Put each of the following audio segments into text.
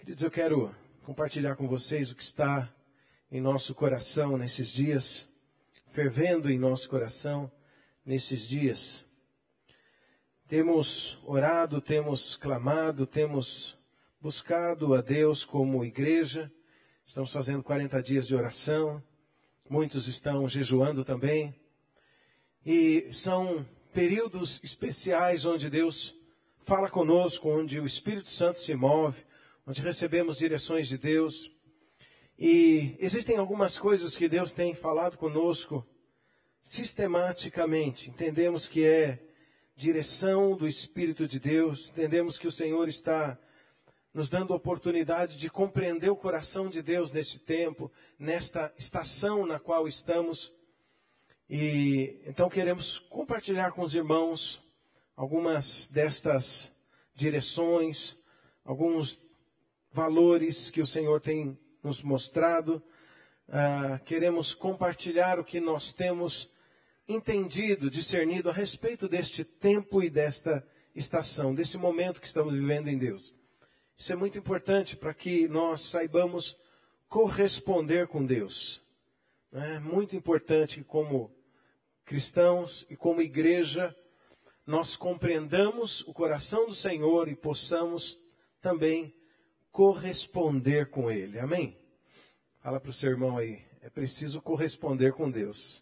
Queridos, eu quero compartilhar com vocês o que está em nosso coração nesses dias, fervendo em nosso coração nesses dias. Temos orado, temos clamado, temos buscado a Deus como igreja. Estamos fazendo 40 dias de oração. Muitos estão jejuando também. E são períodos especiais onde Deus fala conosco, onde o Espírito Santo se move, onde recebemos direções de Deus. E existem algumas coisas que Deus tem falado conosco sistematicamente. Entendemos que é direção do Espírito de Deus. Entendemos que o Senhor está nos dando a oportunidade de compreender o coração de Deus neste tempo, nesta estação na qual estamos. E então queremos compartilhar com os irmãos algumas destas direções, alguns valores que o Senhor tem nos mostrado. Queremos compartilhar o que nós temos entendido, discernido a respeito deste tempo e desta estação, desse momento que estamos vivendo em Deus. Isso é muito importante para que nós saibamos corresponder com Deus. É muito importante que, como cristãos e como igreja, nós compreendamos o coração do Senhor e possamos também corresponder com Ele. Amém? Fala para o seu irmão aí, é preciso corresponder com Deus.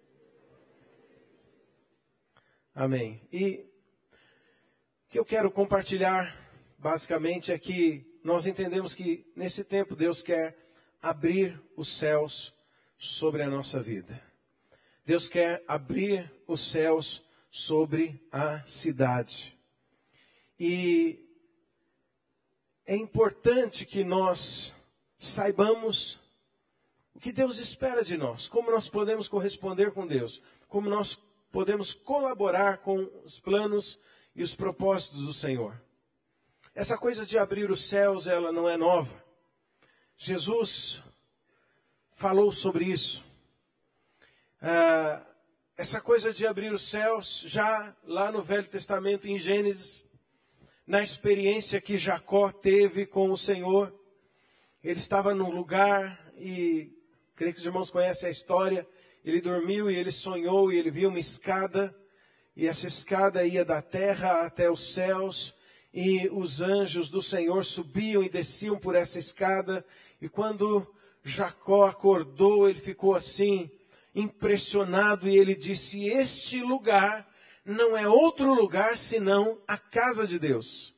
Amém. E o que eu quero compartilhar, basicamente, é que nós entendemos que nesse tempo Deus quer abrir os céus sobre a nossa vida. Deus quer abrir os céus sobre a cidade. E é importante que nós saibamos o que Deus espera de nós, como nós podemos corresponder com Deus, como nós podemos colaborar com os planos e os propósitos do Senhor. Essa coisa de abrir os céus, ela não é nova. Jesus falou sobre isso. Essa coisa de abrir os céus, já lá no Velho Testamento, em Gênesis, na experiência que Jacó teve com o Senhor. Ele estava num lugar e, creio que os irmãos conhecem a história, ele dormiu e ele sonhou e ele viu uma escada, e essa escada ia da terra até os céus, e os anjos do Senhor subiam e desciam por essa escada, e quando Jacó acordou, ele ficou assim, impressionado, e ele disse: este lugar não é outro lugar senão a casa de Deus.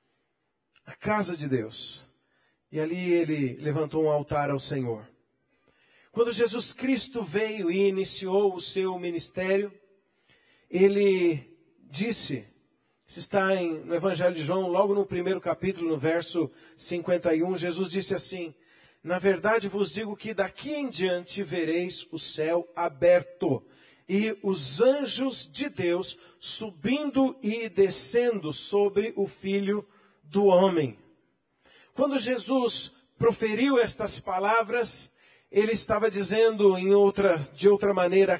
A casa de Deus. E ali ele levantou um altar ao Senhor. Quando Jesus Cristo veio e iniciou o seu ministério, ele disse, isso está no Evangelho de João, logo no primeiro capítulo, no verso 51, Jesus disse assim: na verdade vos digo que daqui em diante vereis o céu aberto e os anjos de Deus subindo e descendo sobre o Filho do Homem. Quando Jesus proferiu estas palavras, ele estava dizendo de outra maneira,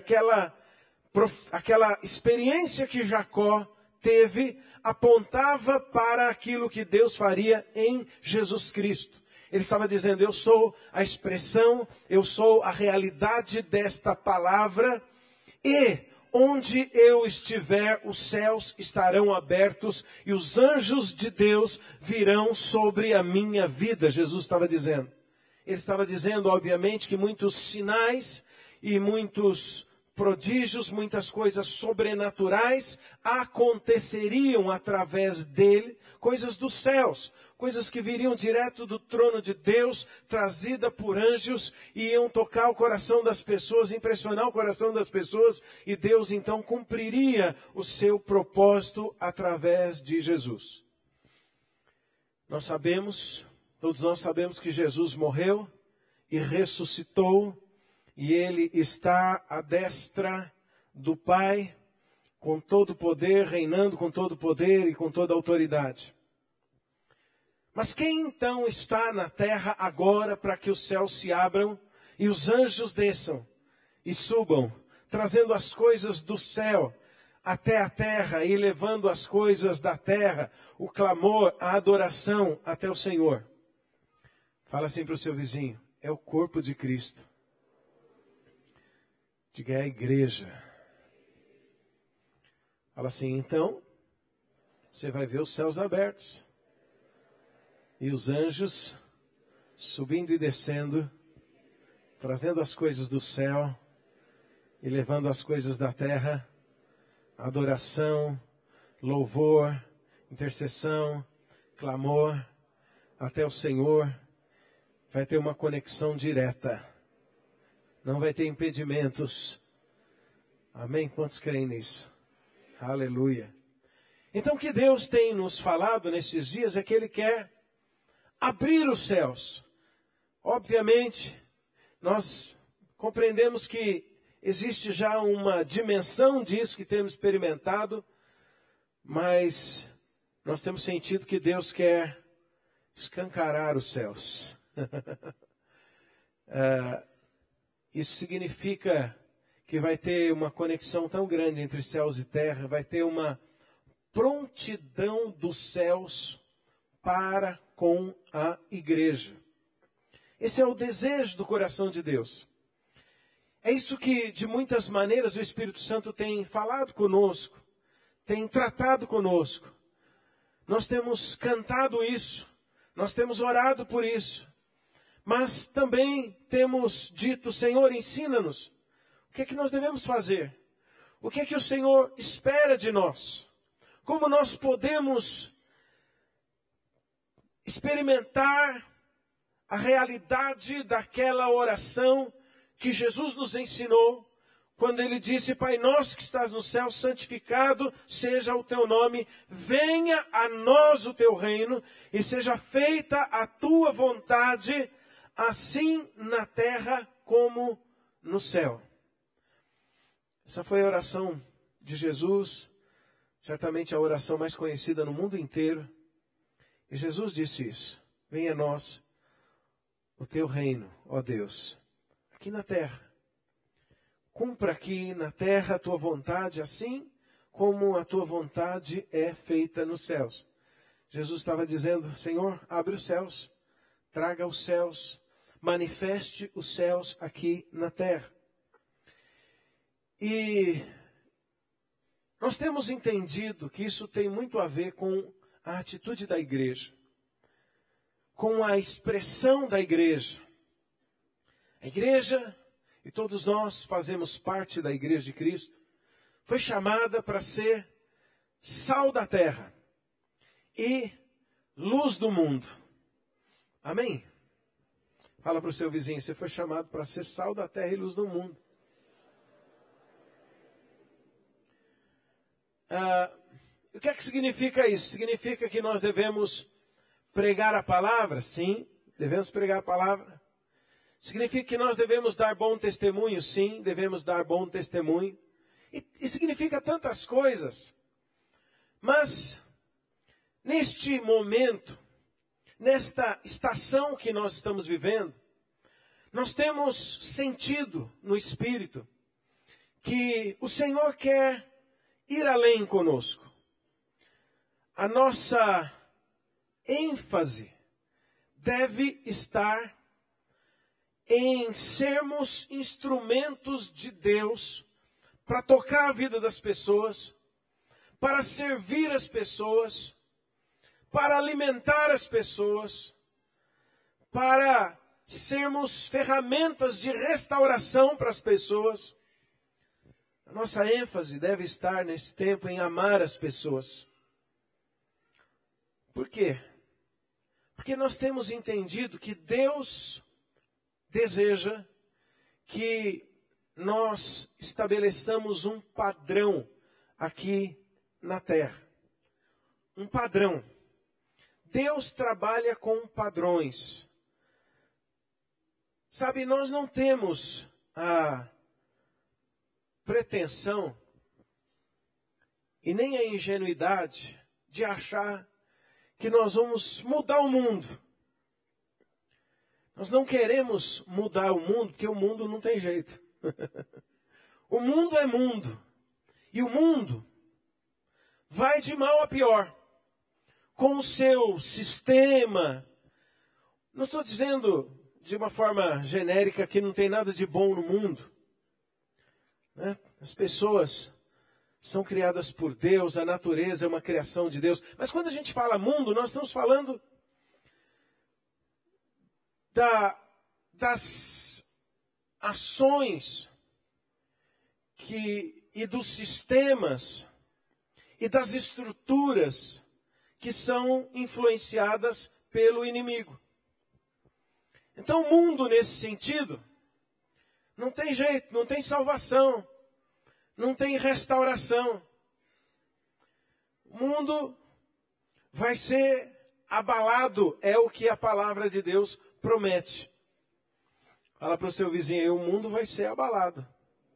aquela experiência que Jacó teve apontava para aquilo que Deus faria em Jesus Cristo. Ele estava dizendo: eu sou a expressão, eu sou a realidade desta palavra, e onde eu estiver, os céus estarão abertos e os anjos de Deus virão sobre a minha vida, Jesus estava dizendo. Ele estava dizendo, obviamente, que muitos sinais e muitos prodígios, muitas coisas sobrenaturais aconteceriam através dele, coisas dos céus, coisas que viriam direto do trono de Deus, trazida por anjos, e iam tocar o coração das pessoas, impressionar o coração das pessoas, e Deus então cumpriria o seu propósito através de Jesus. Todos nós sabemos que Jesus morreu e ressuscitou, e Ele está à destra do Pai, com todo o poder, reinando com todo o poder e com toda a autoridade. Mas quem então está na terra agora para que os céus se abram e os anjos desçam e subam, trazendo as coisas do céu até a terra e levando as coisas da terra, o clamor, a adoração até o Senhor? Fala assim para o seu vizinho: é o corpo de Cristo. Diga: é a igreja. Fala assim: então, você vai ver os céus abertos. E os anjos subindo e descendo, trazendo as coisas do céu e levando as coisas da terra. Adoração, louvor, intercessão, clamor, até o Senhor. Vai ter uma conexão direta. Não vai ter impedimentos. Amém? Quantos creem nisso? Aleluia. Então o que Deus tem nos falado nesses dias é que Ele quer abrir os céus. Obviamente, nós compreendemos que existe já uma dimensão disso que temos experimentado, mas nós temos sentido que Deus quer escancarar os céus. Isso significa que vai ter uma conexão tão grande entre céus e terra, vai ter uma prontidão dos céus para com a igreja. Esse é o desejo do coração de Deus. É isso que, de muitas maneiras, o Espírito Santo tem falado conosco, tem tratado conosco. Nós temos cantado isso, nós temos orado por isso, mas também temos dito: Senhor, ensina-nos. O que é que nós devemos fazer? O que é que o Senhor espera de nós? Como nós podemos experimentar a realidade daquela oração que Jesus nos ensinou, quando Ele disse: Pai nosso que estás no céu, santificado seja o teu nome, venha a nós o teu reino, e seja feita a tua vontade, assim na terra como no céu. Essa foi a oração de Jesus, certamente a oração mais conhecida no mundo inteiro. E Jesus disse isso: venha a nós o teu reino, ó Deus, aqui na terra. Cumpra aqui na terra a tua vontade, assim como a tua vontade é feita nos céus. Jesus estava dizendo: Senhor, abre os céus, traga os céus, manifeste os céus aqui na terra. E nós temos entendido que isso tem muito a ver com a atitude da igreja, com a expressão da igreja. A igreja, e todos nós fazemos parte da igreja de Cristo, foi chamada para ser sal da terra e luz do mundo. Amém? Fala para o seu vizinho: você foi chamado para ser sal da terra e luz do mundo. O que é que significa isso? Significa que nós devemos pregar a palavra? Sim, devemos pregar a palavra. Significa que nós devemos dar bom testemunho? Sim, devemos dar bom testemunho. E significa tantas coisas. Mas, neste momento, nesta estação que nós estamos vivendo, nós temos sentido no Espírito que o Senhor quer ir além conosco. A nossa ênfase deve estar em sermos instrumentos de Deus para tocar a vida das pessoas, para servir as pessoas, para alimentar as pessoas, para sermos ferramentas de restauração para as pessoas. A nossa ênfase deve estar nesse tempo em amar as pessoas. Por quê? Porque nós temos entendido que Deus deseja que nós estabeleçamos um padrão aqui na terra. Um padrão. Deus trabalha com padrões. Sabe, nós não temos a pretensão e nem a ingenuidade de achar que nós vamos mudar o mundo. Nós não queremos mudar o mundo, porque o mundo não tem jeito. O mundo é mundo. E o mundo vai de mal a pior. Com o seu sistema, Não estou dizendo de uma forma genérica que não tem nada de bom no mundo, né? As pessoas são criadas por Deus, a natureza é uma criação de Deus. Mas quando a gente fala mundo, nós estamos falando das ações e dos sistemas e das estruturas que são influenciadas pelo inimigo. Então o mundo, nesse sentido, não tem jeito, não tem salvação, não tem restauração. O mundo vai ser abalado, é o que a palavra de Deus promete. Fala para o seu vizinho aí, o mundo vai ser abalado.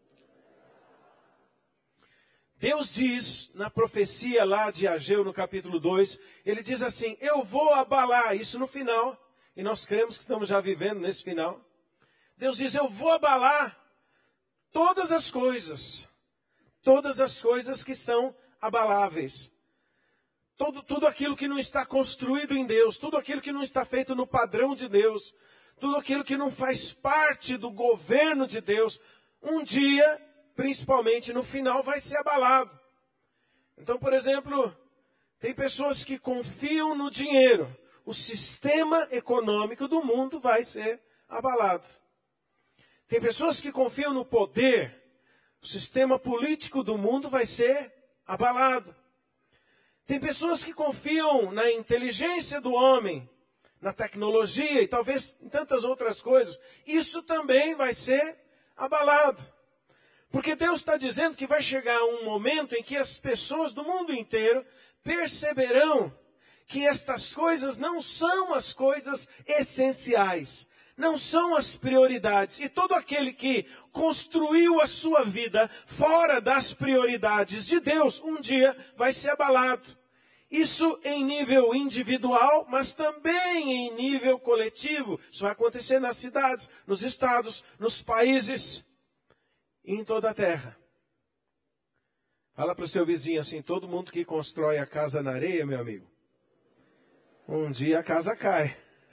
Deus diz, na profecia lá de Ageu, no capítulo 2, ele diz assim, eu vou abalar, isso no final, e nós cremos que estamos já vivendo nesse final. Deus diz, eu vou abalar todas as coisas que são abaláveis. Tudo aquilo que não está construído em Deus, tudo aquilo que não está feito no padrão de Deus, tudo aquilo que não faz parte do governo de Deus, um dia, principalmente no final, vai ser abalado. Então, por exemplo, tem pessoas que confiam no dinheiro. O sistema econômico do mundo vai ser abalado. Tem pessoas que confiam no poder. O sistema político do mundo vai ser abalado. Tem pessoas que confiam na inteligência do homem, na tecnologia e talvez em tantas outras coisas. Isso também vai ser abalado. Porque Deus está dizendo que vai chegar um momento em que as pessoas do mundo inteiro perceberão que estas coisas não são as coisas essenciais, não são as prioridades. E todo aquele que construiu a sua vida fora das prioridades de Deus, um dia vai ser abalado. Isso em nível individual, mas também em nível coletivo. Isso vai acontecer nas cidades, nos estados, nos países e em toda a terra. Fala para o seu vizinho assim, todo mundo que constrói a casa na areia, meu amigo, um dia a casa cai.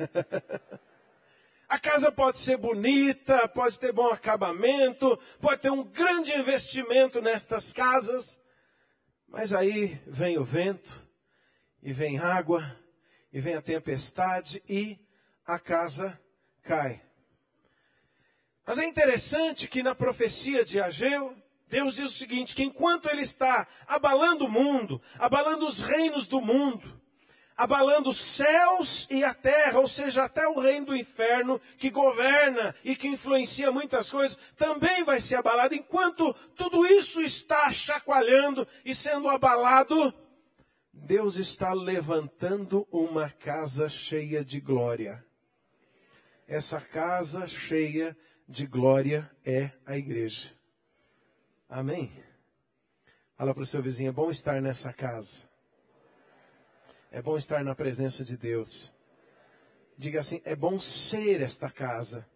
A casa pode ser bonita, pode ter bom acabamento, pode ter um grande investimento nestas casas, mas aí vem o vento, e vem água, e vem a tempestade, e a casa cai. Mas é interessante que na profecia de Ageu, Deus diz o seguinte, que enquanto Ele está abalando o mundo, abalando os reinos do mundo, abalando os céus e a terra, ou seja, até o reino do inferno, que governa e que influencia muitas coisas, também vai ser abalado. Enquanto tudo isso está chacoalhando e sendo abalado, Deus está levantando uma casa cheia de glória. Essa casa cheia de glória é a igreja. Amém? Fala para o seu vizinho, é bom estar nessa casa. É bom estar na presença de Deus. Diga assim, é bom ser esta casa.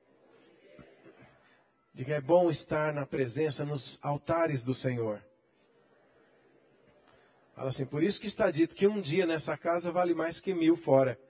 Diga, é bom estar na presença, nos altares do Senhor. Fala assim, por isso que está dito que um dia nessa casa vale mais que 1000 fora.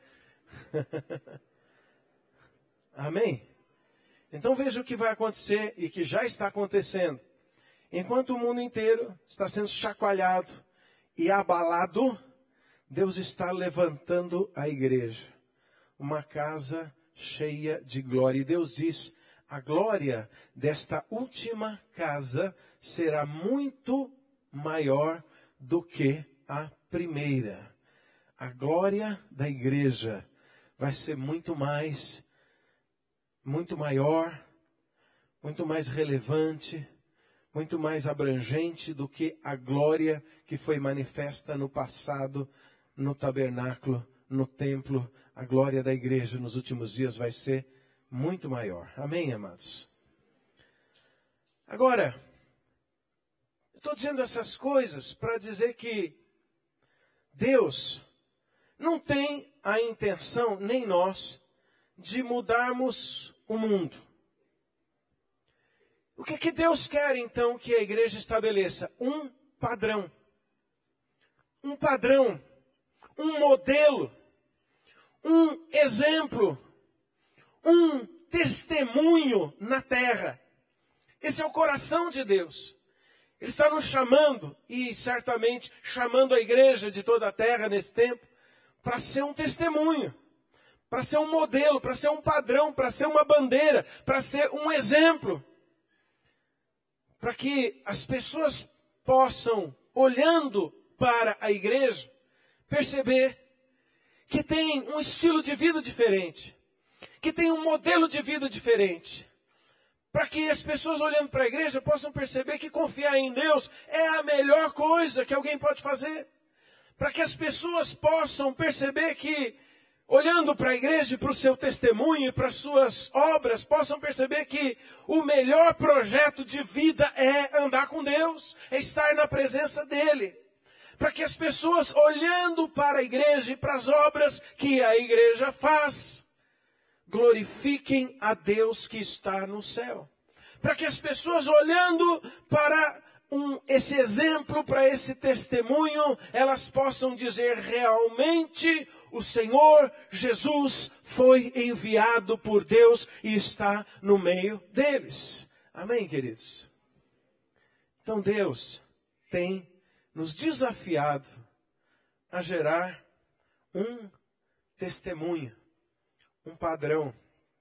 Amém? Então veja o que vai acontecer e que já está acontecendo. Enquanto o mundo inteiro está sendo chacoalhado e abalado, Deus está levantando a igreja. Uma casa cheia de glória. E Deus diz, a glória desta última casa será muito maior do que a primeira. A glória da igreja vai ser muito maior, muito mais relevante, muito mais abrangente do que a glória que foi manifesta no passado, no tabernáculo, no templo. A glória da igreja nos últimos dias vai ser muito maior. Amém, amados? Agora, estou dizendo essas coisas para dizer que Deus não tem a intenção, nem nós, de mudarmos o mundo. O que Deus quer, então, que a igreja estabeleça? Um padrão. Um padrão. Um modelo. Um exemplo um testemunho na terra. Esse é o coração de Deus. Ele está nos chamando, e certamente chamando a igreja de toda a terra nesse tempo, para ser um testemunho, para ser um modelo, para ser um padrão, para ser uma bandeira, para ser um exemplo. Para que as pessoas possam, olhando para a igreja, perceber que tem um estilo de vida diferente, que tem um modelo de vida diferente. Para que as pessoas olhando para a igreja possam perceber que confiar em Deus é a melhor coisa que alguém pode fazer. Para que as pessoas possam perceber que, olhando para a igreja e para o seu testemunho e para as suas obras, possam perceber que o melhor projeto de vida é andar com Deus, é estar na presença dEle. Para que as pessoas, olhando para a igreja e para as obras que a igreja faz, glorifiquem a Deus que está no céu. Para que as pessoas, olhando para esse exemplo, para esse testemunho, elas possam dizer: realmente o Senhor Jesus foi enviado por Deus e está no meio deles. Amém, queridos? Então Deus tem nos desafiado a gerar um testemunho, um padrão.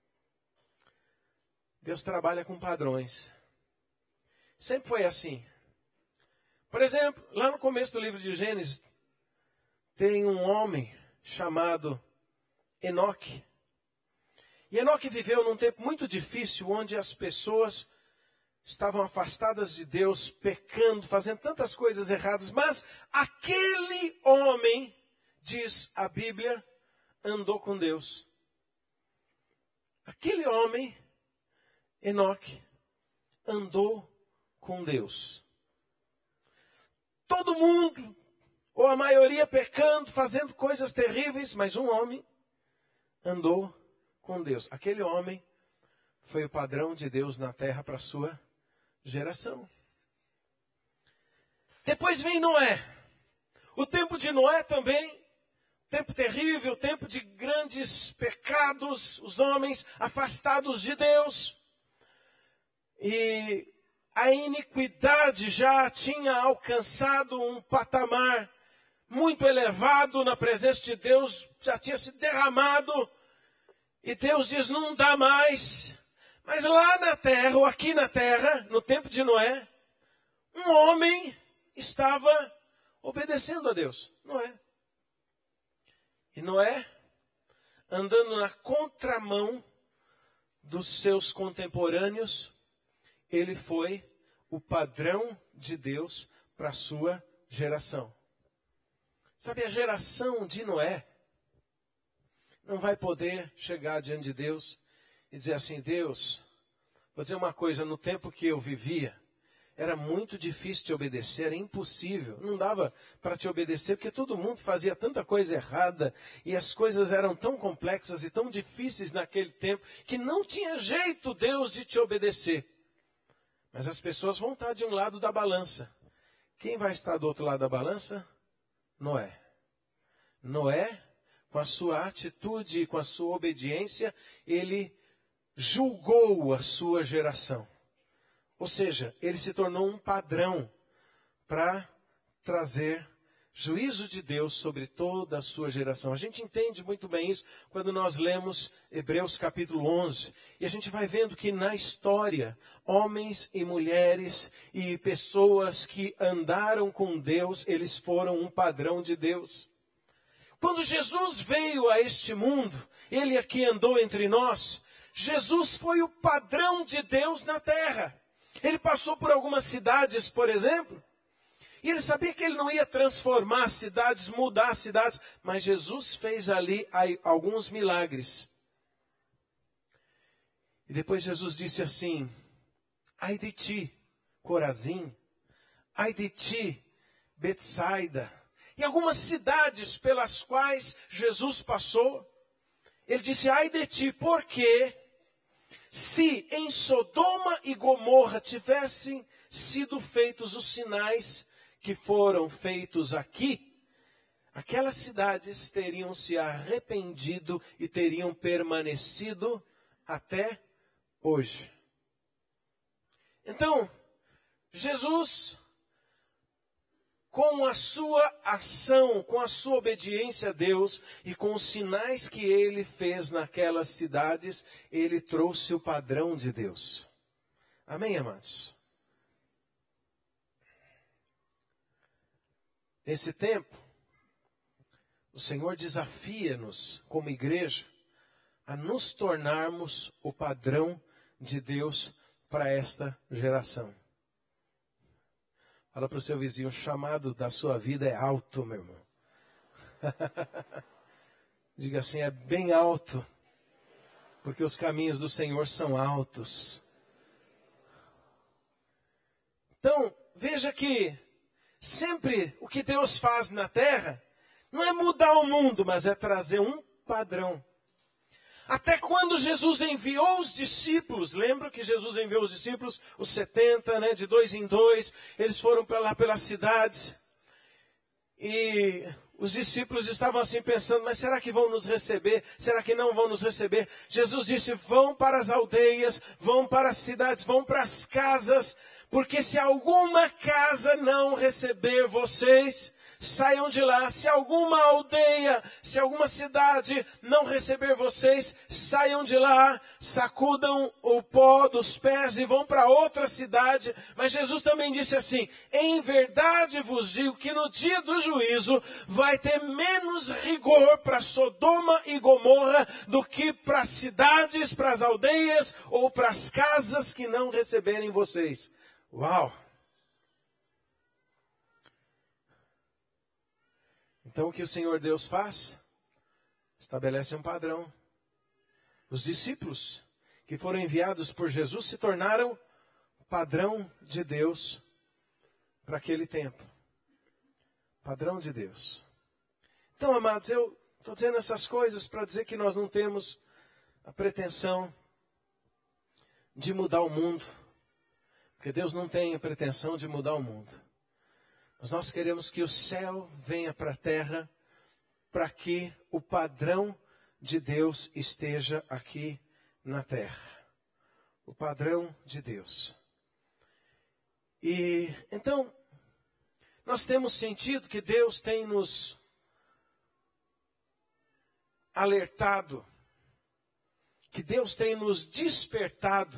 Deus trabalha com padrões. Sempre foi assim. Por exemplo, lá no começo do livro de Gênesis, tem um homem chamado Enoque. E Enoque viveu num tempo muito difícil, onde as pessoas estavam afastadas de Deus, pecando, fazendo tantas coisas erradas. Mas aquele homem, diz a Bíblia, andou com Deus. Aquele homem, Enoque, andou com Deus. Todo mundo, ou a maioria pecando, fazendo coisas terríveis, mas um homem andou com Deus. Aquele homem foi o padrão de Deus na terra para a sua geração. Depois vem Noé. O tempo de Noé também, tempo terrível, tempo de grandes pecados, os homens afastados de Deus. E a iniquidade já tinha alcançado um patamar muito elevado na presença de Deus, já tinha se derramado. E Deus diz: não dá mais. Mas lá na terra, ou aqui na terra, no tempo de Noé, um homem estava obedecendo a Deus. Noé. E Noé, andando na contramão dos seus contemporâneos, ele foi o padrão de Deus para a sua geração. Sabe, a geração de Noé não vai poder chegar diante de Deus e dizer assim: Deus, vou dizer uma coisa, no tempo que eu vivia, era muito difícil te obedecer, era impossível, não dava para te obedecer, porque todo mundo fazia tanta coisa errada, e as coisas eram tão complexas e tão difíceis naquele tempo, que não tinha jeito, Deus, de te obedecer. Mas as pessoas vão estar de um lado da balança. Quem vai estar do outro lado da balança? Noé. Noé, com a sua atitude e com a sua obediência, ele julgou a sua geração. Ou seja, ele se tornou um padrão para trazer juízo de Deus sobre toda a sua geração. A gente entende muito bem isso quando nós lemos Hebreus capítulo 11. E a gente vai vendo que na história, homens e mulheres e pessoas que andaram com Deus, eles foram um padrão de Deus. Quando Jesus veio a este mundo, ele aqui andou entre nós, Jesus foi o padrão de Deus na terra. Ele passou por algumas cidades, por exemplo, e ele sabia que ele não ia transformar cidades, mudar cidades, mas Jesus fez ali alguns milagres. E depois Jesus disse assim: ai de ti, Corazim, ai de ti, Betsaida. E algumas cidades pelas quais Jesus passou, ele disse: ai de ti, porque se em Sodoma e Gomorra tivessem sido feitos os sinais que foram feitos aqui, aquelas cidades teriam se arrependido e teriam permanecido até hoje. Então, Jesus, com a sua ação, com a sua obediência a Deus e com os sinais que ele fez naquelas cidades, ele trouxe o padrão de Deus. Amém, amados? Nesse tempo, o Senhor desafia-nos, como igreja, a nos tornarmos o padrão de Deus para esta geração. Fala para o seu vizinho, o chamado da sua vida é alto, meu irmão. Diga assim, é bem alto, porque os caminhos do Senhor são altos. Então, veja que sempre o que Deus faz na terra não é mudar o mundo, mas é trazer um padrão. Até quando Jesus enviou os discípulos, lembra que Jesus enviou os discípulos, os 70, de 2 em 2, eles foram para lá pelas cidades, e os discípulos estavam assim pensando, mas será que vão nos receber? Será que não vão nos receber? Jesus disse, vão para as aldeias, vão para as cidades, vão para as casas, porque se alguma casa não receber vocês, saiam de lá. Se alguma aldeia, se alguma cidade não receber vocês, saiam de lá, sacudam o pó dos pés e vão para outra cidade. Mas Jesus também disse assim, em verdade vos digo que no dia do juízo vai ter menos rigor para Sodoma e Gomorra do que para as cidades, para as aldeias ou para as casas que não receberem vocês. Uau! Então o que o Senhor Deus faz? Estabelece um padrão. Os discípulos que foram enviados por Jesus se tornaram o padrão de Deus para aquele tempo. Padrão de Deus. Então, amados, eu estou dizendo essas coisas para dizer que nós não temos a pretensão de mudar o mundo. Porque Deus não tem a pretensão de mudar o mundo. Mas nós queremos que o céu venha para a terra para que o padrão de Deus esteja aqui na terra. O padrão de Deus. E então, nós temos sentido que Deus tem nos alertado, que Deus tem nos despertado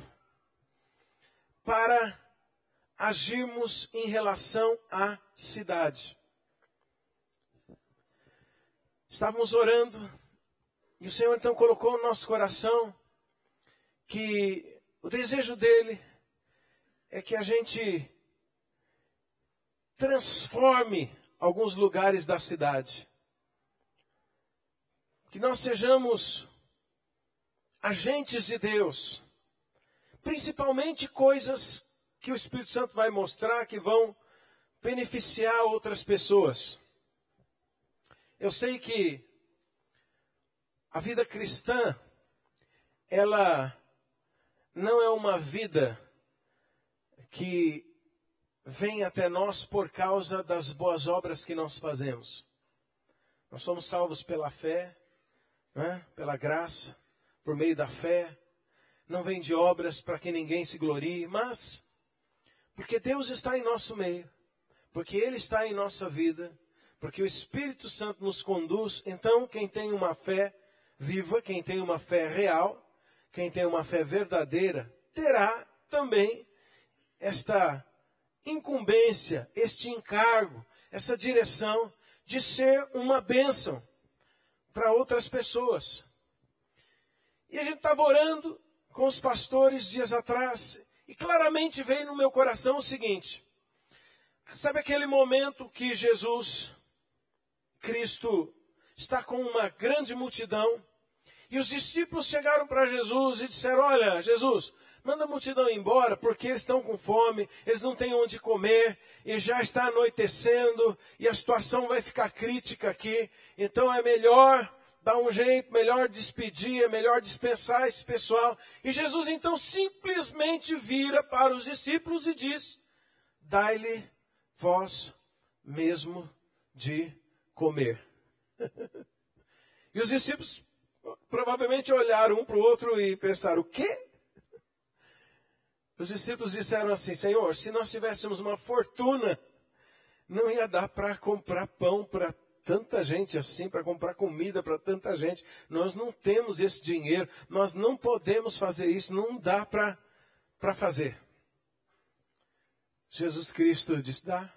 para agirmos em relação à cidade. Estávamos orando e o Senhor então colocou no nosso coração que o desejo dele é que a gente transforme alguns lugares da cidade. Que nós sejamos agentes de Deus, principalmente coisas que o Espírito Santo vai mostrar que vão beneficiar outras pessoas. Eu sei que a vida cristã, ela não é uma vida que vem até nós por causa das boas obras que nós fazemos. Nós somos salvos pela fé, pela graça, por meio da fé. Não vem de obras para que ninguém se glorie, mas porque Deus está em nosso meio, porque Ele está em nossa vida, porque o Espírito Santo nos conduz. Então, quem tem uma fé viva, quem tem uma fé real, quem tem uma fé verdadeira, terá também esta incumbência, este encargo, essa direção de ser uma bênção para outras pessoas. E a gente estava orando com os pastores dias atrás, e claramente veio no meu coração o seguinte: sabe aquele momento que Jesus, Cristo, está com uma grande multidão, e os discípulos chegaram para Jesus e disseram, olha, Jesus, manda a multidão embora, porque eles estão com fome, eles não têm onde comer, e já está anoitecendo, e a situação vai ficar crítica aqui, então é melhor dar um jeito, melhor despedir, é melhor dispensar esse pessoal. E Jesus então simplesmente vira para os discípulos e diz, dai-lhe vós mesmo de comer. E os discípulos, provavelmente olharam um para o outro e pensaram, o quê? Os discípulos disseram assim, Senhor, se nós tivéssemos uma fortuna, não ia dar para comprar pão para tanta gente assim, para comprar comida para tanta gente. Nós não temos esse dinheiro, nós não podemos fazer isso, não dá para fazer. Jesus Cristo disse, dá.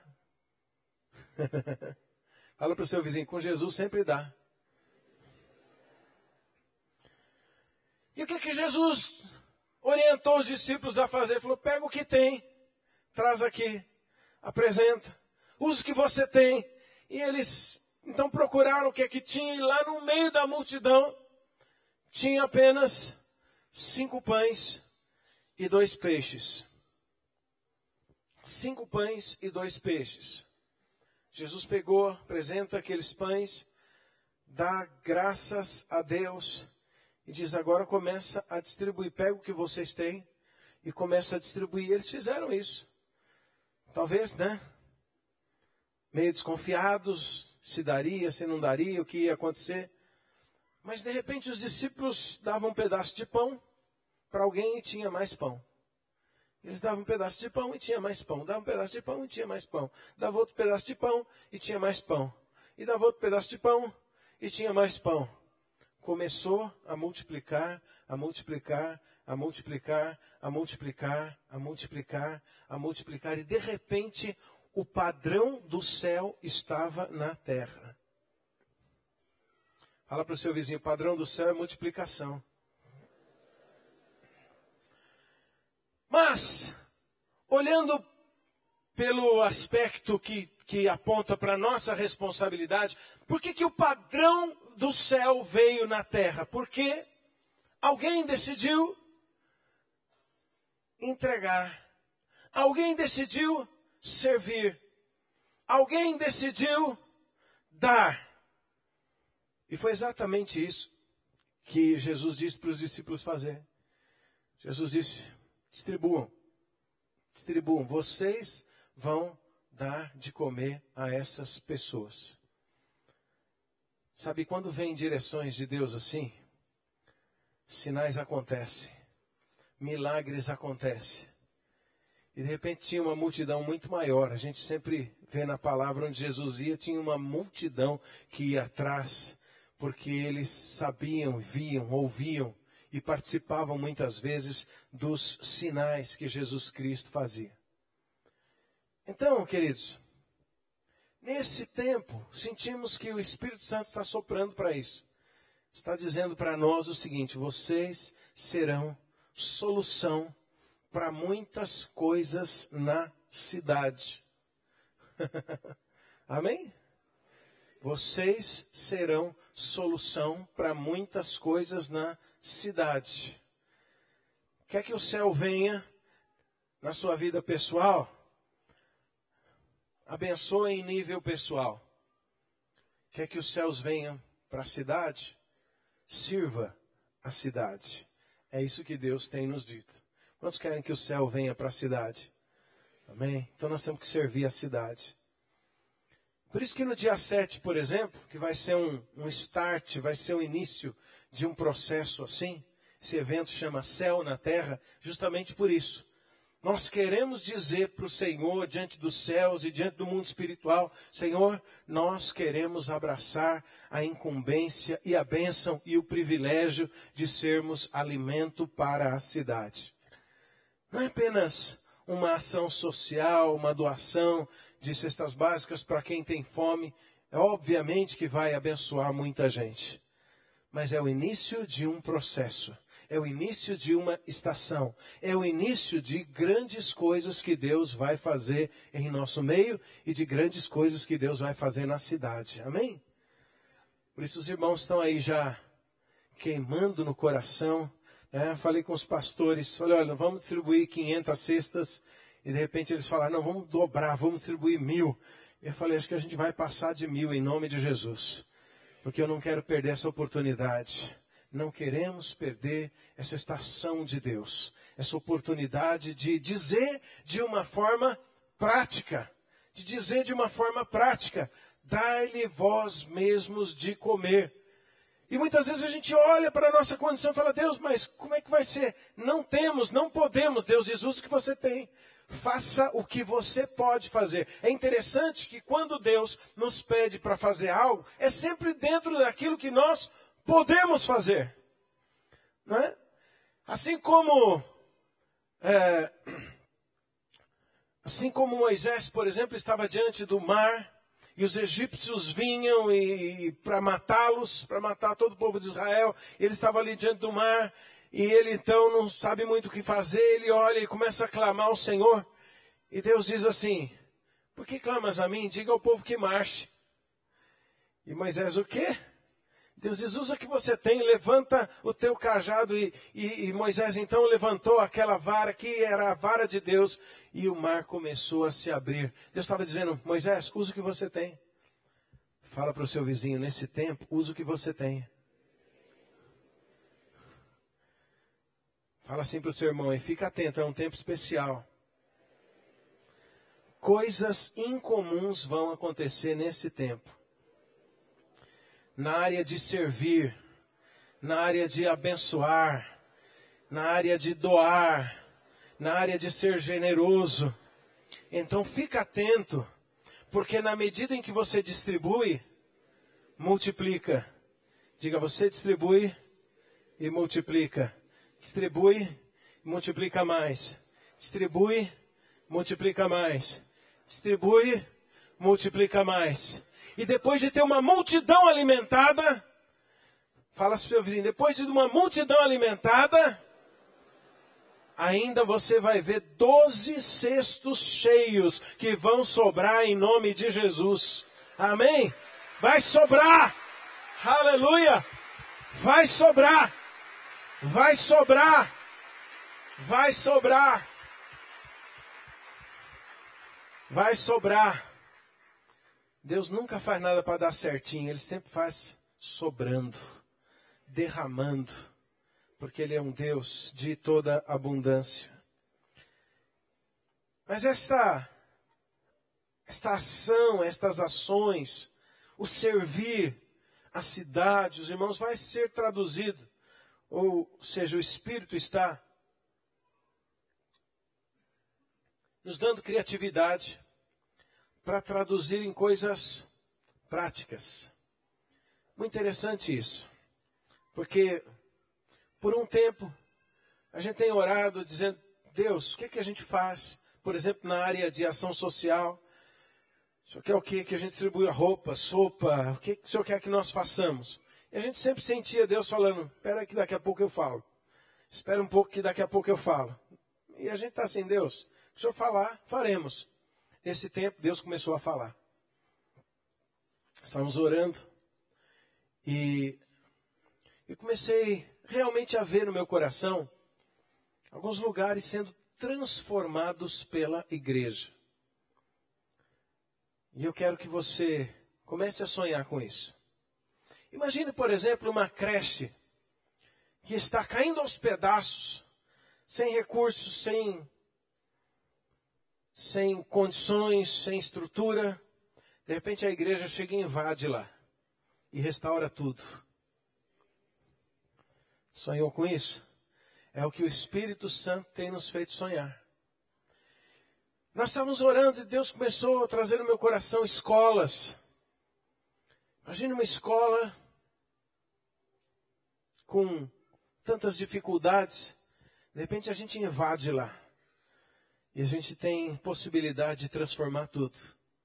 Fala para o seu vizinho, com Jesus sempre dá. E o que Jesus orientou os discípulos a fazer? Ele falou, pega o que tem, traz aqui, apresenta, usa o que você tem. E eles então procuraram o que é que tinha, e lá no meio da multidão tinha apenas 5 pães e 2 peixes. 5 pães e 2 peixes. Jesus pegou, apresenta aqueles pães, dá graças a Deus e diz, agora começa a distribuir. Pega o que vocês têm e começa a distribuir. Eles fizeram isso. Talvez, meio desconfiados, se daria, se não daria, o que ia acontecer. Mas de repente os discípulos davam um pedaço de pão para alguém e tinha mais pão. Eles davam um pedaço de pão e tinha mais pão. Davam um pedaço de pão e tinha mais pão. Dava outro pedaço de pão e tinha mais pão. E dava outro pedaço de pão e tinha mais pão. Começou a multiplicar, a multiplicar, a multiplicar, a multiplicar, a multiplicar, a multiplicar. E de repente o padrão do céu estava na terra. Fala para o seu vizinho, o padrão do céu é multiplicação. Mas, olhando pelo aspecto que aponta para a nossa responsabilidade, por que o padrão do céu veio na terra? Porque alguém decidiu entregar, alguém decidiu servir, alguém decidiu dar. E foi exatamente isso que Jesus disse para os discípulos fazer. Jesus disse, distribuam, vocês vão dar de comer a essas pessoas. Sabe, quando vem direções de Deus assim, sinais acontecem, milagres acontecem. E de repente tinha uma multidão muito maior. A gente sempre vê na palavra onde Jesus ia, tinha uma multidão que ia atrás, porque eles sabiam, viam, ouviam e participavam muitas vezes dos sinais que Jesus Cristo fazia. Então, queridos, nesse tempo, sentimos que o Espírito Santo está soprando para isso. Está dizendo para nós o seguinte, vocês serão solução para muitas coisas na cidade. Amém? Vocês serão solução para muitas coisas na cidade. Quer que o céu venha na sua vida pessoal? Abençoe em nível pessoal. Quer que os céus venham para a cidade? Sirva a cidade. É isso que Deus tem nos dito. Quantos querem que o céu venha para a cidade? Amém? Então nós temos que servir a cidade. Por isso que no dia 7, por exemplo, que vai ser um start, vai ser o início de um processo assim, esse evento chama Céu na Terra, justamente por isso. Nós queremos dizer para o Senhor, diante dos céus e diante do mundo espiritual, Senhor, nós queremos abraçar a incumbência e a bênção e o privilégio de sermos alimento para a cidade. Não é apenas uma ação social, uma doação de cestas básicas para quem tem fome, é obviamente que vai abençoar muita gente. Mas é o início de um processo, é o início de uma estação, é o início de grandes coisas que Deus vai fazer em nosso meio e de grandes coisas que Deus vai fazer na cidade. Amém? Por isso os irmãos estão aí já queimando no coração. Falei com os pastores, olha, vamos distribuir 500 cestas. E de repente eles falaram, não, vamos dobrar, vamos distribuir 1000. Eu falei, acho que a gente vai passar de 1000 em nome de Jesus. Porque eu não quero perder essa oportunidade. Não queremos perder essa estação de Deus. Essa oportunidade de dizer de uma forma prática. De dizer de uma forma prática. Dar-lhe vós mesmos de comer. E muitas vezes a gente olha para a nossa condição e fala, Deus, mas como é que vai ser? Não temos, não podemos. Deus diz, usa o que você tem. Faça o que você pode fazer. É interessante que quando Deus nos pede para fazer algo, é sempre dentro daquilo que nós podemos fazer. Não é? Assim como Moisés, por exemplo, estava diante do mar, e os egípcios vinham para matá-los, para matar todo o povo de Israel. Ele estava ali diante do mar, e ele então não sabe muito o que fazer. Ele olha e começa a clamar ao Senhor. E Deus diz assim, por que clamas a mim? Diga ao povo que marche. E Moisés, o quê? Deus diz, usa o que você tem, levanta o teu cajado. E Moisés então levantou aquela vara que era a vara de Deus. E o mar começou a se abrir. Deus estava dizendo, Moisés, usa o que você tem. Fala para o seu vizinho, nesse tempo, usa o que você tem. Fala assim para o seu irmão, e fica atento, é um tempo especial. Coisas incomuns vão acontecer nesse tempo. Na área de servir, na área de abençoar, na área de doar, na área de ser generoso. Então fica atento, porque na medida em que você distribui, multiplica. Diga, você distribui e multiplica. Distribui, multiplica mais. Distribui, multiplica mais. Distribui, multiplica mais. E depois de ter uma multidão alimentada, fala para o seu vizinho, depois de uma multidão alimentada, ainda você vai ver 12 cestos cheios que vão sobrar em nome de Jesus. Amém? Vai sobrar. Aleluia. Vai sobrar. Vai sobrar. Vai sobrar. Vai sobrar. Deus nunca faz nada para dar certinho. Ele sempre faz sobrando, derramando. Porque Ele é um Deus de toda abundância. Mas esta ação, estas ações, o servir a cidade, os irmãos, vai ser traduzido. Ou seja, o Espírito está nos dando criatividade para traduzir em coisas práticas. Muito interessante isso. Porque por um tempo a gente tem orado dizendo, Deus, o que a gente faz? Por exemplo, na área de ação social. O Senhor quer o quê? Que a gente distribua roupa, sopa. O que o Senhor quer que nós façamos? E a gente sempre sentia Deus falando, espera que daqui a pouco eu falo. Espera um pouco que daqui a pouco eu falo. E a gente está assim, Deus, se o Senhor falar, faremos. Nesse tempo, Deus começou a falar. Estávamos orando. E comecei realmente a ver no meu coração alguns lugares sendo transformados pela igreja. E eu quero que você comece a sonhar com isso. Imagine, por exemplo, uma creche que está caindo aos pedaços, sem recursos, sem condições, sem estrutura. De repente a igreja chega e invade lá e restaura tudo. Sonhou com isso? É o que o Espírito Santo tem nos feito sonhar. Nós estávamos orando e Deus começou a trazer no meu coração escolas. Imagine uma escola com tantas dificuldades. De repente a gente invade lá. E a gente tem possibilidade de transformar tudo.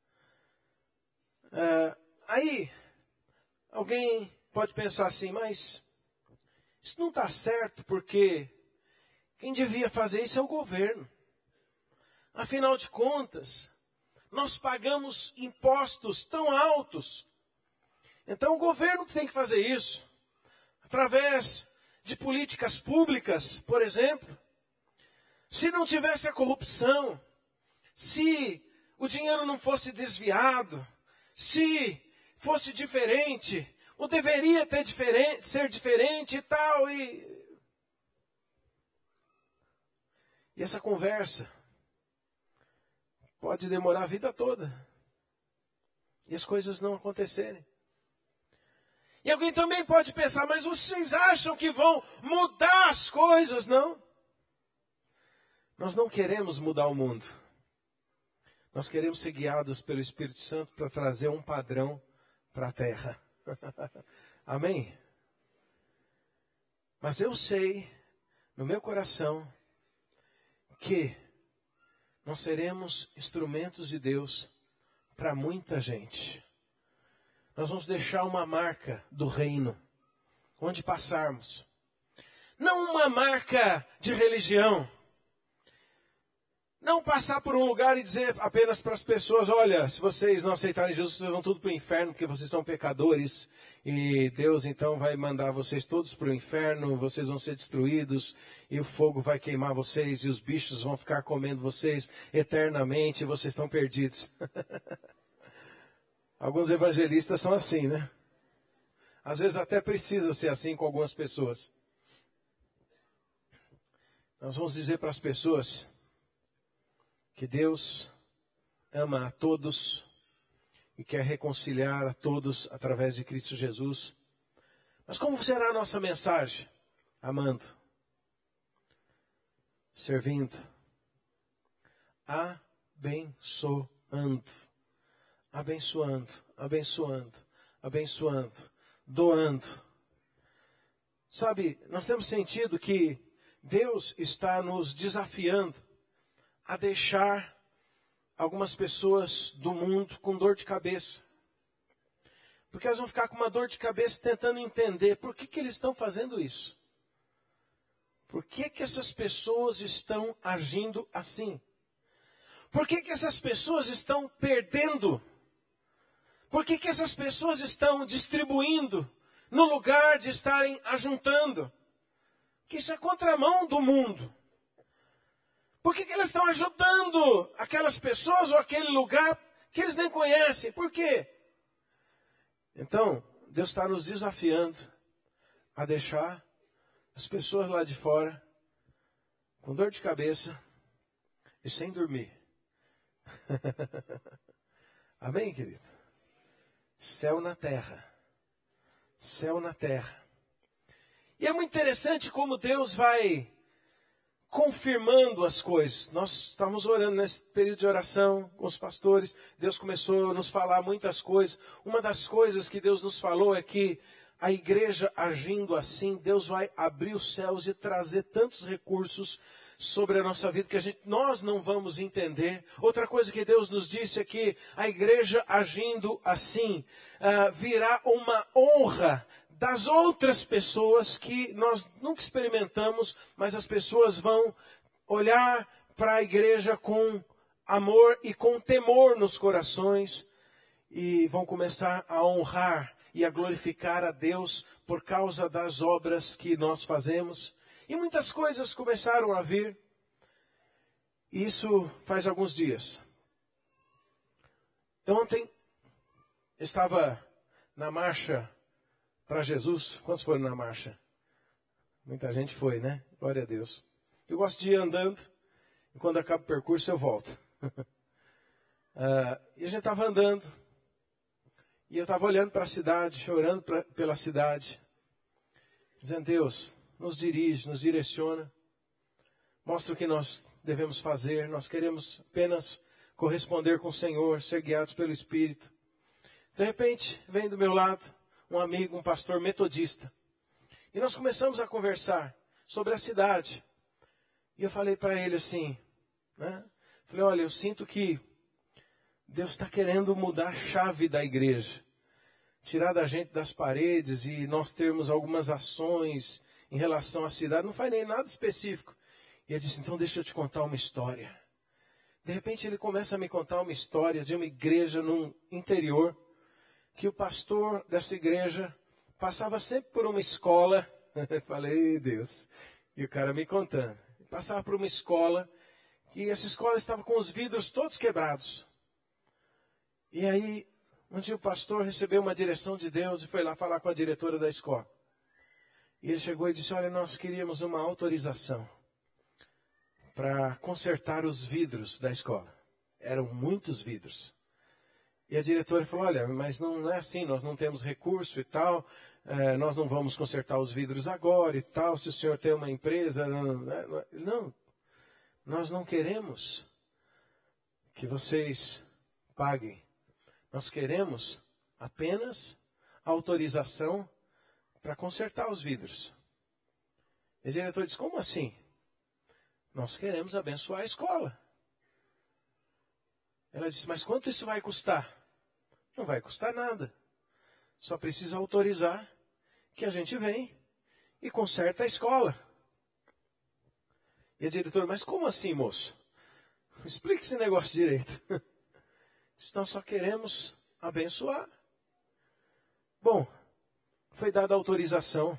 Aí, alguém pode pensar assim, mas isso não está certo porque quem devia fazer isso é o governo. Afinal de contas, nós pagamos impostos tão altos. Então o governo tem que fazer isso. Através de políticas públicas, por exemplo. Se não tivesse a corrupção, se o dinheiro não fosse desviado, se fosse diferente, ou deveria ser diferente e tal. E essa conversa pode demorar a vida toda. E as coisas não acontecerem. E alguém também pode pensar, mas vocês acham que vão mudar as coisas? Não. Nós não queremos mudar o mundo. Nós queremos ser guiados pelo Espírito Santo para trazer um padrão para a terra. Amém? Mas eu sei, no meu coração, que nós seremos instrumentos de Deus para muita gente. Nós vamos deixar uma marca do reino, onde passarmos. Não uma marca de religião. Não passar por um lugar e dizer apenas para as pessoas, olha, se vocês não aceitarem Jesus, vocês vão tudo para o inferno, porque vocês são pecadores. E Deus então vai mandar vocês todos para o inferno, vocês vão ser destruídos, e o fogo vai queimar vocês, e os bichos vão ficar comendo vocês eternamente, e vocês estão perdidos. Alguns evangelistas são assim, né? Às vezes até precisa ser assim com algumas pessoas. Nós vamos dizer para as pessoas que Deus ama a todos e quer reconciliar a todos através de Cristo Jesus. Mas como será a nossa mensagem? Amando, servindo, abençoando, abençoando, abençoando, abençoando, doando. Sabe, nós temos sentido que Deus está nos desafiando a deixar algumas pessoas do mundo com dor de cabeça. Porque elas vão ficar com uma dor de cabeça tentando entender por que eles estão fazendo isso. Por que essas pessoas estão agindo assim? Por que essas pessoas estão perdendo? Por que essas pessoas estão distribuindo no lugar de estarem ajuntando? Que isso é contramão do mundo. Por que elas estão ajudando aquelas pessoas ou aquele lugar que eles nem conhecem? Por quê? Então, Deus está nos desafiando a deixar as pessoas lá de fora com dor de cabeça e sem dormir. Amém, querido? Céu na terra. Céu na terra. E é muito interessante como Deus vai confirmando as coisas. Nós estávamos orando nesse período de oração com os pastores. Deus começou a nos falar muitas coisas. Uma das coisas que Deus nos falou é que a igreja agindo assim, Deus vai abrir os céus e trazer tantos recursos sobre a nossa vida que nós não vamos entender. Outra coisa que Deus nos disse é que a igreja agindo assim virá uma honra das outras pessoas que nós nunca experimentamos, mas as pessoas vão olhar para a igreja com amor e com temor nos corações e vão começar a honrar e a glorificar a Deus por causa das obras que nós fazemos. E muitas coisas começaram a vir. Isso faz alguns dias. Ontem estava na marcha para Jesus. Quantos foram na marcha? Muita gente foi, né? Glória a Deus. Eu gosto de ir andando e quando acaba o percurso eu volto. E a gente estava andando. E eu estava olhando para a cidade, orando pela cidade. Dizendo, Deus, nos dirige, nos direciona. Mostra o que nós devemos fazer. Nós queremos apenas corresponder com o Senhor, ser guiados pelo Espírito. De repente, vem do meu lado um amigo, um pastor metodista. E nós começamos a conversar sobre a cidade. E eu falei para ele assim, né? Falei, olha, eu sinto que Deus está querendo mudar a chave da igreja. Tirar da gente das paredes e nós termos algumas ações em relação à cidade. Não faz nem nada específico. E ele disse, então deixa eu te contar uma história. De repente ele começa a me contar uma história de uma igreja no interior, que o pastor dessa igreja passava sempre por uma escola. Eu falei, Deus. E o cara me contando. Passava por uma escola, que essa escola estava com os vidros todos quebrados. E aí, um dia o pastor recebeu uma direção de Deus e foi lá falar com a diretora da escola. E ele chegou e disse, olha, nós queríamos uma autorização para consertar os vidros da escola. Eram muitos vidros. E a diretora falou, olha, mas não é assim, nós não temos recurso e tal, nós não vamos consertar os vidros agora e tal, se o senhor tem uma empresa... Não, nós não queremos que vocês paguem. Nós queremos apenas autorização para consertar os vidros. E a diretora disse, como assim? Nós queremos abençoar a escola. Ela disse, mas quanto isso vai custar? Não vai custar nada. Só precisa autorizar que a gente vem e conserta a escola. E a diretora, mas como assim, moço? Explique esse negócio direito. Nós só queremos abençoar. Bom, foi dada a autorização.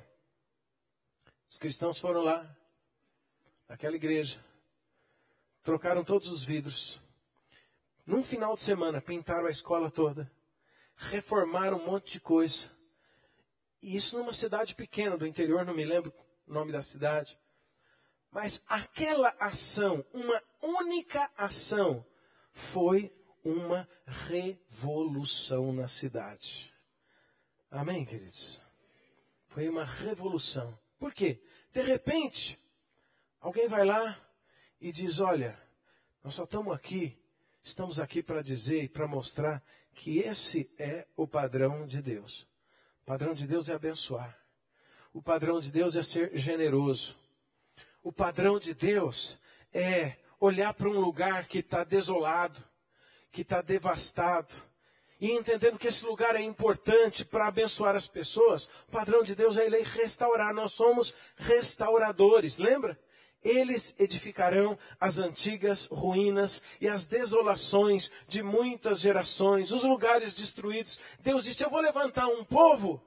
Os cristãos foram lá, naquela igreja, trocaram todos os vidros. Num final de semana, pintaram a escola toda, reformaram um monte de coisa. E isso numa cidade pequena do interior, não me lembro o nome da cidade. Mas aquela ação, uma única ação, foi uma revolução na cidade. Amém, queridos? Foi uma revolução. Por quê? De repente, alguém vai lá e diz, olha, nós só estamos aqui para dizer e para mostrar que esse é o padrão de Deus. O padrão de Deus é abençoar. O padrão de Deus é ser generoso. O padrão de Deus é olhar para um lugar que está desolado, que está devastado, e entendendo que esse lugar é importante para abençoar as pessoas. O padrão de Deus é ele restaurar. Nós somos restauradores, lembra? Eles edificarão as antigas ruínas e as desolações de muitas gerações, os lugares destruídos. Deus disse, eu vou levantar um povo.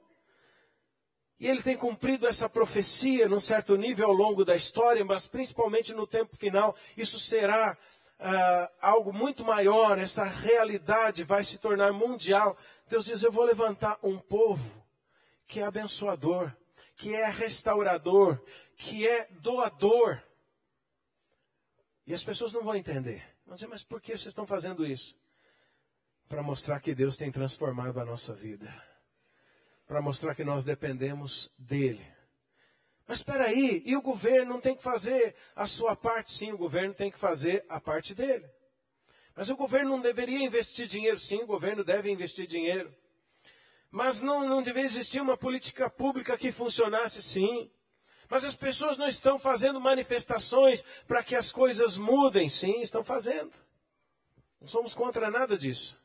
E ele tem cumprido essa profecia num certo nível ao longo da história, mas principalmente no tempo final, isso será algo muito maior, essa realidade vai se tornar mundial. Deus diz, eu vou levantar um povo que é abençoador, que é restaurador, que é doador. E as pessoas não vão entender. Vão dizer, mas por que vocês estão fazendo isso? Para mostrar que Deus tem transformado a nossa vida. Para mostrar que nós dependemos dele. Mas espera aí, e o governo não tem que fazer a sua parte? Sim, o governo tem que fazer a parte dele. Mas o governo não deveria investir dinheiro? Sim, o governo deve investir dinheiro. Mas não deveria existir uma política pública que funcionasse? Sim. Mas as pessoas não estão fazendo manifestações para que as coisas mudem? Sim, estão fazendo. Não somos contra nada disso.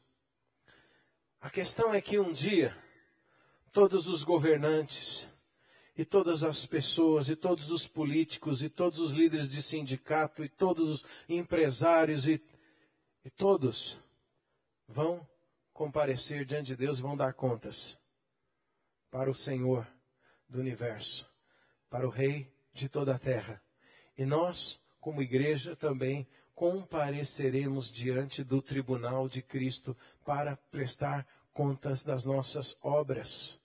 A questão é que um dia, todos os governantes, e todas as pessoas, e todos os políticos, e todos os líderes de sindicato, e todos os empresários, e todos vão comparecer diante de Deus e vão dar contas para o Senhor do universo, para o Rei de toda a terra. E nós, como igreja, também compareceremos diante do tribunal de Cristo para prestar contas das nossas obras,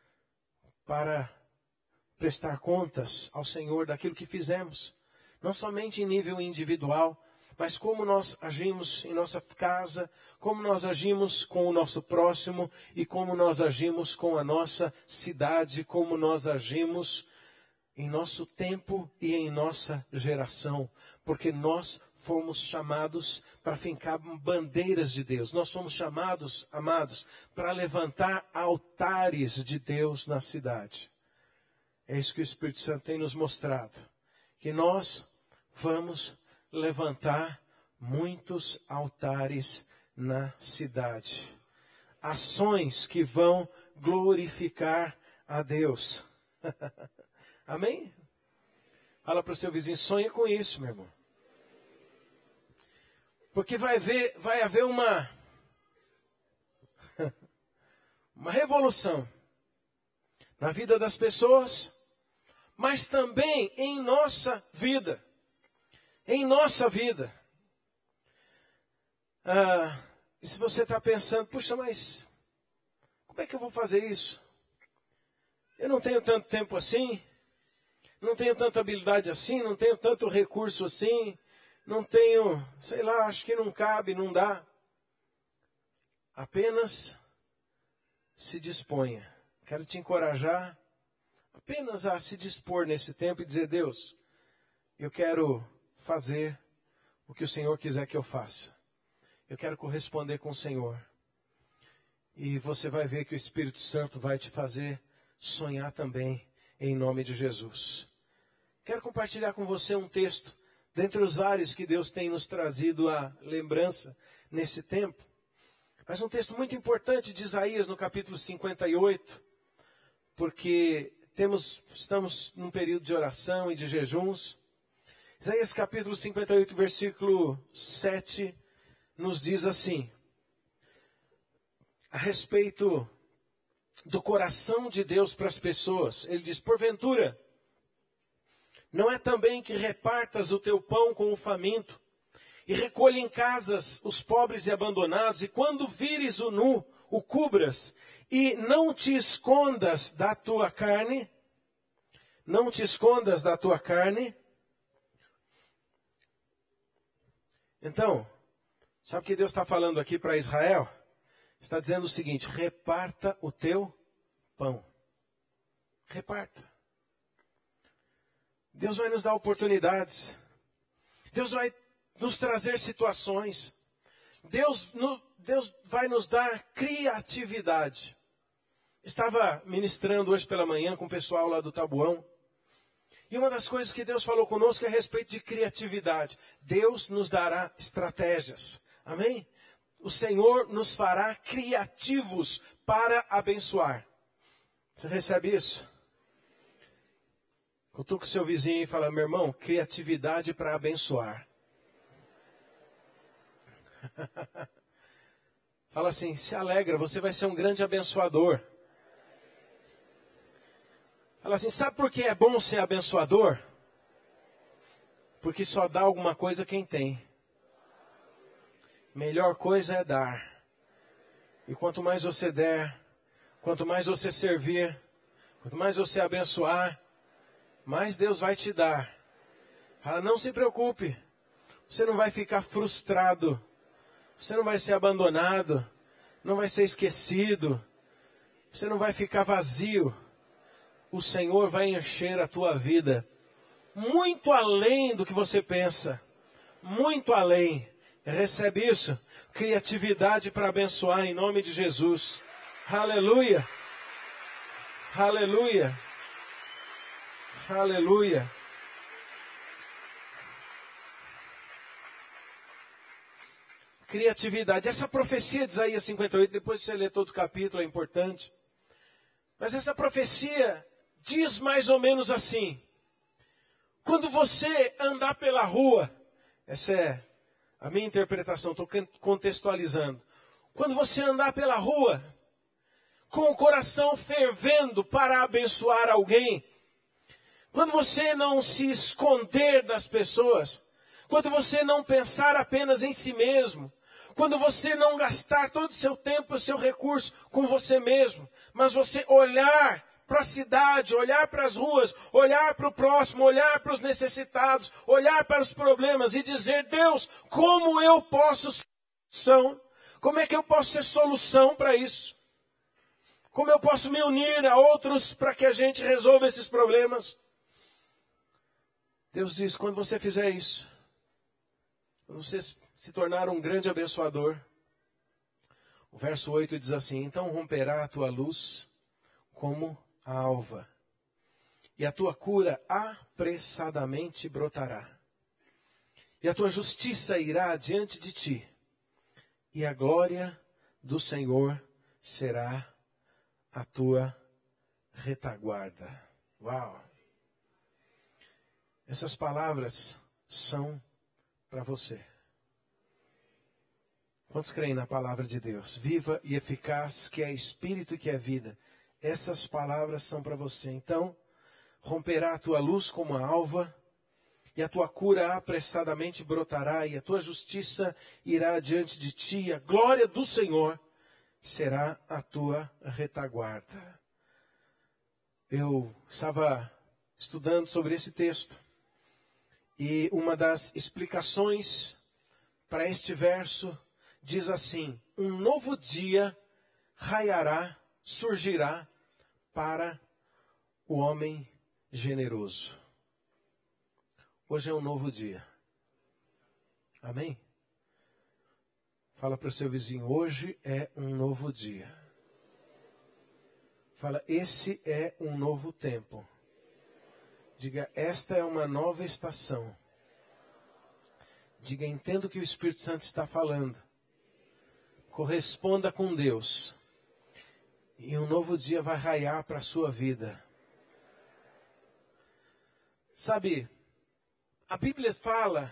para prestar contas ao Senhor daquilo que fizemos, não somente em nível individual, mas como nós agimos em nossa casa, como nós agimos com o nosso próximo e como nós agimos com a nossa cidade, como nós agimos em nosso tempo e em nossa geração, porque nós fomos chamados para fincar bandeiras de Deus. Nós somos chamados, amados, para levantar altares de Deus na cidade. É isso que o Espírito Santo tem nos mostrado. Que nós vamos levantar muitos altares na cidade. Ações que vão glorificar a Deus. Amém? Fala para o seu vizinho, sonha com isso, meu irmão. Porque vai haver uma revolução na vida das pessoas, mas também em nossa vida. Em nossa vida. E se você está pensando, puxa, mas como é que eu vou fazer isso? Eu não tenho tanto tempo assim, não tenho tanta habilidade assim, não tenho tanto recurso assim, não tenho, sei lá, acho que não cabe, não dá. apenas se disponha. Quero te encorajar apenas a se dispor nesse tempo e dizer: Deus, eu quero fazer o que o Senhor quiser que eu faça. Eu quero corresponder com o Senhor. E você vai ver que o Espírito Santo vai te fazer sonhar também, em nome de Jesus. Quero compartilhar com você um texto, dentre os vários que Deus tem nos trazido à lembrança nesse tempo. Mas um texto muito importante de Isaías, no capítulo 58, porque estamos num período de oração e de jejuns. Isaías capítulo 58, versículo 7, nos diz assim, a respeito do coração de Deus para as pessoas. Ele diz: porventura, não é também que repartas o teu pão com o faminto, e recolhe em casas os pobres e abandonados, e quando vires o nu, o cubras, e não te escondas da tua carne? Não te escondas da tua carne? Então, sabe o que Deus está falando aqui para Israel? Está dizendo o seguinte: reparta o teu pão. Reparta. Deus vai nos dar oportunidades. Deus vai nos trazer situações. Deus vai nos dar criatividade. Estava ministrando hoje pela manhã com o pessoal lá do Tabuão. E uma das coisas que Deus falou conosco é a respeito de criatividade. Deus nos dará estratégias. Amém? O Senhor nos fará criativos para abençoar. Você recebe isso? Cutuca o seu vizinho e fala: meu irmão, criatividade para abençoar. Fala assim: se alegra, você vai ser um grande abençoador. Fala assim: sabe por que é bom ser abençoador? Porque só dá alguma coisa quem tem. Melhor coisa é dar. E quanto mais você der, quanto mais você servir, quanto mais você abençoar, mais Deus vai te dar. Fala: não se preocupe, você não vai ficar frustrado, você não vai ser abandonado, não vai ser esquecido, você não vai ficar vazio. O Senhor vai encher a tua vida muito além do que você pensa, muito além. Recebe isso? Criatividade para abençoar em nome de Jesus. Aleluia! Aleluia! Aleluia! Criatividade. Essa profecia de Isaías 58, depois você lê todo o capítulo, é importante. Mas essa profecia diz mais ou menos assim: quando você andar pela rua, essa é a minha interpretação, estou contextualizando. Quando você andar pela rua, com o coração fervendo para abençoar alguém, quando você não se esconder das pessoas, quando você não pensar apenas em si mesmo, quando você não gastar todo o seu tempo, o seu recurso com você mesmo, mas você olhar para a cidade, olhar para as ruas, olhar para o próximo, olhar para os necessitados, olhar para os problemas e dizer: Deus, como eu posso ser solução? Como é que eu posso ser solução para isso? Como eu posso me unir a outros para que a gente resolva esses problemas? Deus diz: quando você fizer isso, quando você se tornar um grande abençoador, o verso 8 diz assim: então romperá a tua luz como a alva, e a tua cura apressadamente brotará, e a tua justiça irá diante de ti, e a glória do Senhor será a tua retaguarda. Uau! Essas palavras são para você. Quantos creem na palavra de Deus? Viva e eficaz, que é espírito e que é vida. Essas palavras são para você. Então, romperá a tua luz como a alva, e a tua cura apressadamente brotará, e a tua justiça irá diante de ti, e a glória do Senhor será a tua retaguarda. Eu estava estudando sobre esse texto, e uma das explicações para este verso diz assim: um novo dia raiará, surgirá para o homem generoso. Hoje é um novo dia. Amém? Fala para o seu vizinho, hoje é um novo dia. Fala, esse é um novo tempo. Diga, esta é uma nova estação. Diga, entenda o que o Espírito Santo está falando. Corresponda com Deus. E um novo dia vai raiar para a sua vida. Sabe, a Bíblia fala,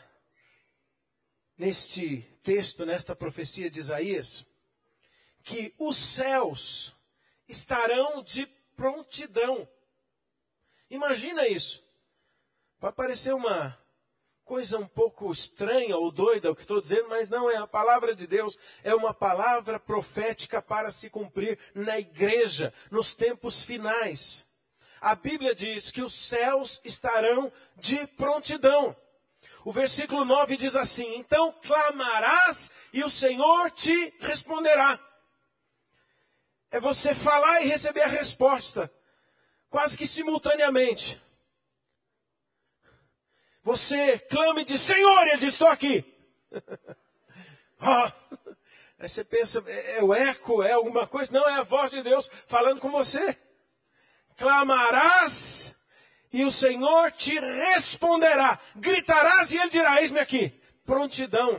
neste texto, nesta profecia de Isaías, que os céus estarão de prontidão. Imagina isso. Vai parecer uma coisa um pouco estranha ou doida o que estou dizendo, mas não é. A palavra de Deus é uma palavra profética para se cumprir na igreja, nos tempos finais. A Bíblia diz que os céus estarão de prontidão. O versículo 9 diz assim, então clamarás e o Senhor te responderá. É você falar e receber a resposta, quase que simultaneamente. Você clama e diz, Senhor, ele diz, estou aqui. Aí você pensa, é o eco, é alguma coisa? Não, é a voz de Deus falando com você. Clamarás e o Senhor te responderá. Gritarás e ele dirá, eis-me aqui. Prontidão.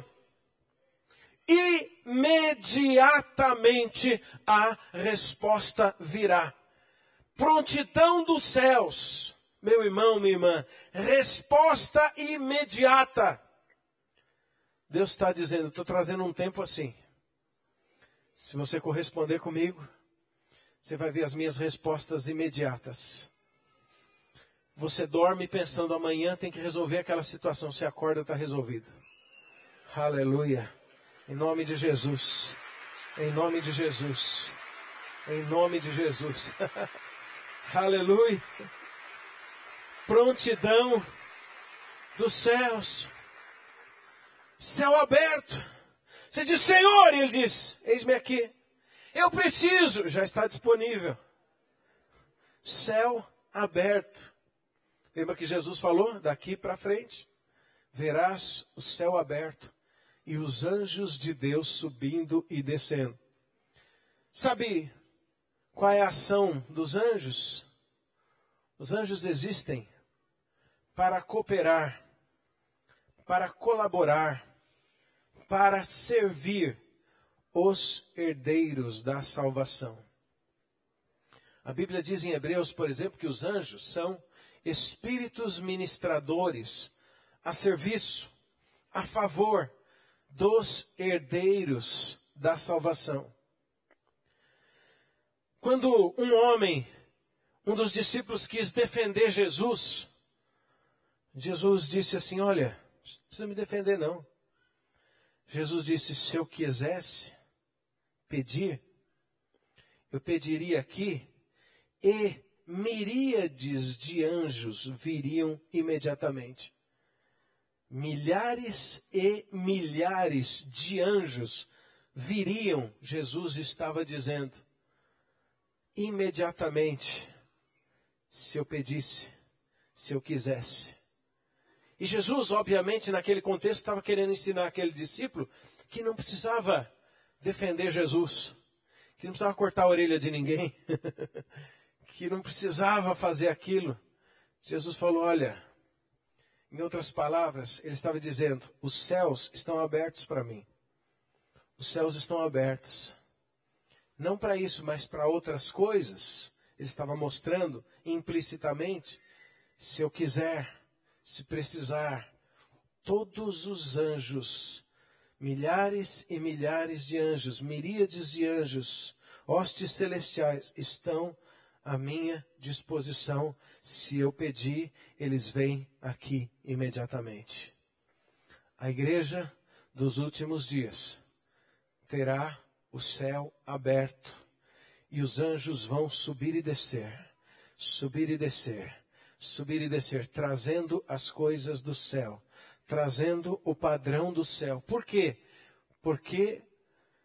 Imediatamente a resposta virá. Prontidão dos céus. Meu irmão, minha irmã, resposta imediata. Deus está dizendo, estou trazendo um tempo assim. Se você corresponder comigo, você vai ver as minhas respostas imediatas. Você dorme pensando, amanhã tem que resolver aquela situação. Se acorda, está resolvido. Aleluia. Em nome de Jesus. Em nome de Jesus. Em nome de Jesus. Aleluia. Prontidão dos céus. Céu aberto. Você diz, Senhor, e ele diz, eis-me aqui. Eu preciso, já está disponível. Céu aberto. Lembra que Jesus falou? Daqui para frente, verás o céu aberto e os anjos de Deus subindo e descendo. Sabe qual é a ação dos anjos? Os anjos existem para cooperar, para colaborar, para servir os herdeiros da salvação. A Bíblia diz em Hebreus, por exemplo, que os anjos são espíritos ministradores a serviço, a favor dos herdeiros da salvação. Quando um homem, um dos discípulos quis defender Jesus, Jesus disse assim, olha, não precisa me defender não. Jesus disse, se eu quisesse pedir, eu pediria aqui e miríades de anjos viriam imediatamente. Milhares e milhares de anjos viriam, Jesus estava dizendo, imediatamente, se eu pedisse, se eu quisesse. E Jesus, obviamente, naquele contexto, estava querendo ensinar aquele discípulo que não precisava defender Jesus, que não precisava cortar a orelha de ninguém, que não precisava fazer aquilo. Jesus falou, olha, em outras palavras, ele estava dizendo, os céus estão abertos para mim. Os céus estão abertos. Não para isso, mas para outras coisas. Ele estava mostrando implicitamente, se eu quiser, se precisar, todos os anjos, milhares e milhares de anjos, miríades de anjos, hostes celestiais, estão à minha disposição. Se eu pedir, eles vêm aqui imediatamente. A igreja dos últimos dias terá o céu aberto e os anjos vão subir e descer, subir e descer, subir e descer, trazendo as coisas do céu, trazendo o padrão do céu. Por quê? Porque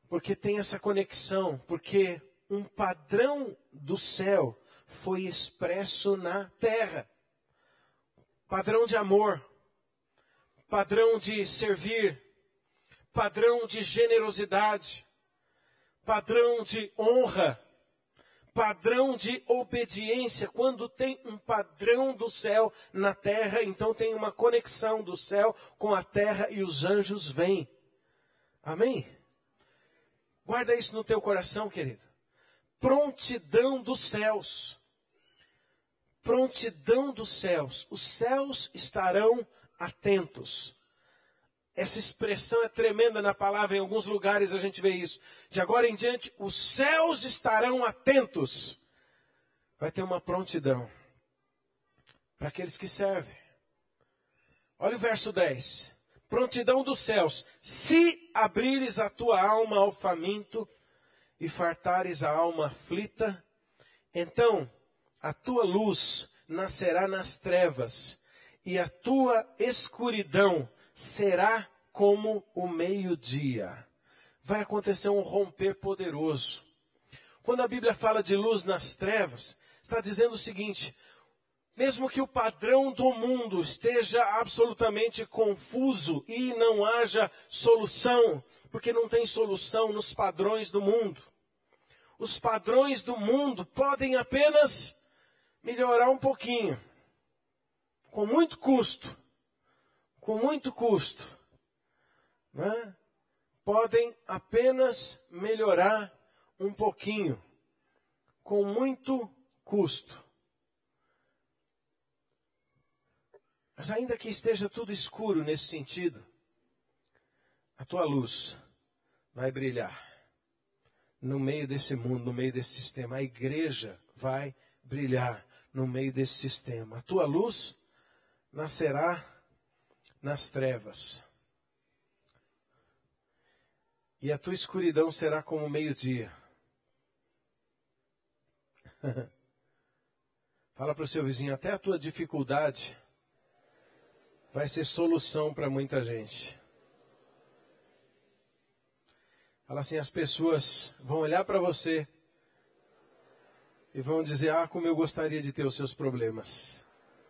Porque tem essa conexão, porque um padrão do céu foi expresso na terra. Padrão de amor, padrão de servir, padrão de generosidade, padrão de honra, padrão de obediência. Quando tem um padrão do céu na terra, então tem uma conexão do céu com a terra e os anjos vêm. Amém? Guarda isso no teu coração, querido. Prontidão dos céus. Prontidão dos céus. Os céus estarão atentos. Essa expressão é tremenda na palavra, em alguns lugares a gente vê isso. De agora em diante, os céus estarão atentos. Vai ter uma prontidão para aqueles que servem. Olha o verso 10. Prontidão dos céus. Se abrires a tua alma ao faminto e fartares a alma aflita, então a tua luz nascerá nas trevas e a tua escuridão será como o meio-dia. Vai acontecer um romper poderoso. Quando a Bíblia fala de luz nas trevas, está dizendo o seguinte: mesmo que o padrão do mundo esteja absolutamente confuso e não haja solução, porque não tem solução nos padrões do mundo. Os padrões do mundo podem apenas melhorar um pouquinho, com muito custo. Com muito custo, né? Podem apenas melhorar um pouquinho, com muito custo. Mas ainda que esteja tudo escuro nesse sentido, a tua luz vai brilhar no meio desse mundo, no meio desse sistema. A igreja vai brilhar no meio desse sistema. A tua luz nascerá nas trevas. E a tua escuridão será como o meio-dia. Fala para o seu vizinho, até a tua dificuldade vai ser solução para muita gente. Fala assim, as pessoas vão olhar para você e vão dizer, ah, como eu gostaria de ter os seus problemas.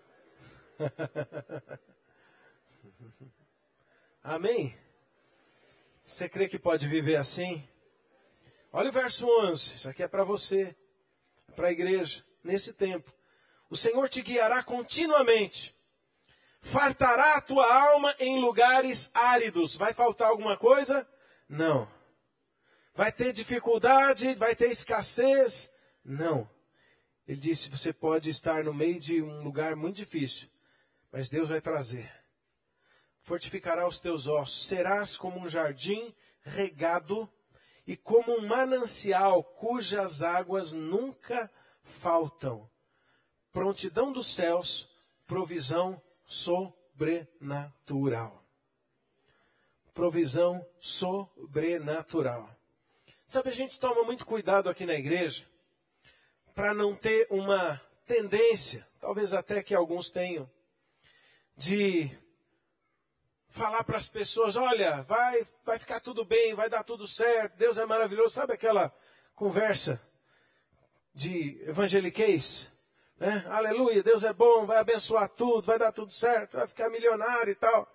Amém? Você crê que pode viver assim? Olha o verso 11, isso aqui é para você, para a igreja, nesse tempo. O Senhor te guiará continuamente, fartará a tua alma em lugares áridos. Vai faltar alguma coisa? Não. Vai ter dificuldade, vai ter escassez? Não. Ele disse, você pode estar no meio de um lugar muito difícil, mas Deus vai trazer. Fortificará os teus ossos, serás como um jardim regado e como um manancial cujas águas nunca faltam. Prontidão dos céus, provisão sobrenatural. Provisão sobrenatural. Sabe, a gente toma muito cuidado aqui na igreja para não ter uma tendência, talvez até que alguns tenham, de falar para as pessoas, olha, vai ficar tudo bem, vai dar tudo certo, Deus é maravilhoso. Sabe aquela conversa de evangeliquez? Né? Aleluia, Deus é bom, vai abençoar tudo, vai dar tudo certo, vai ficar milionário e tal.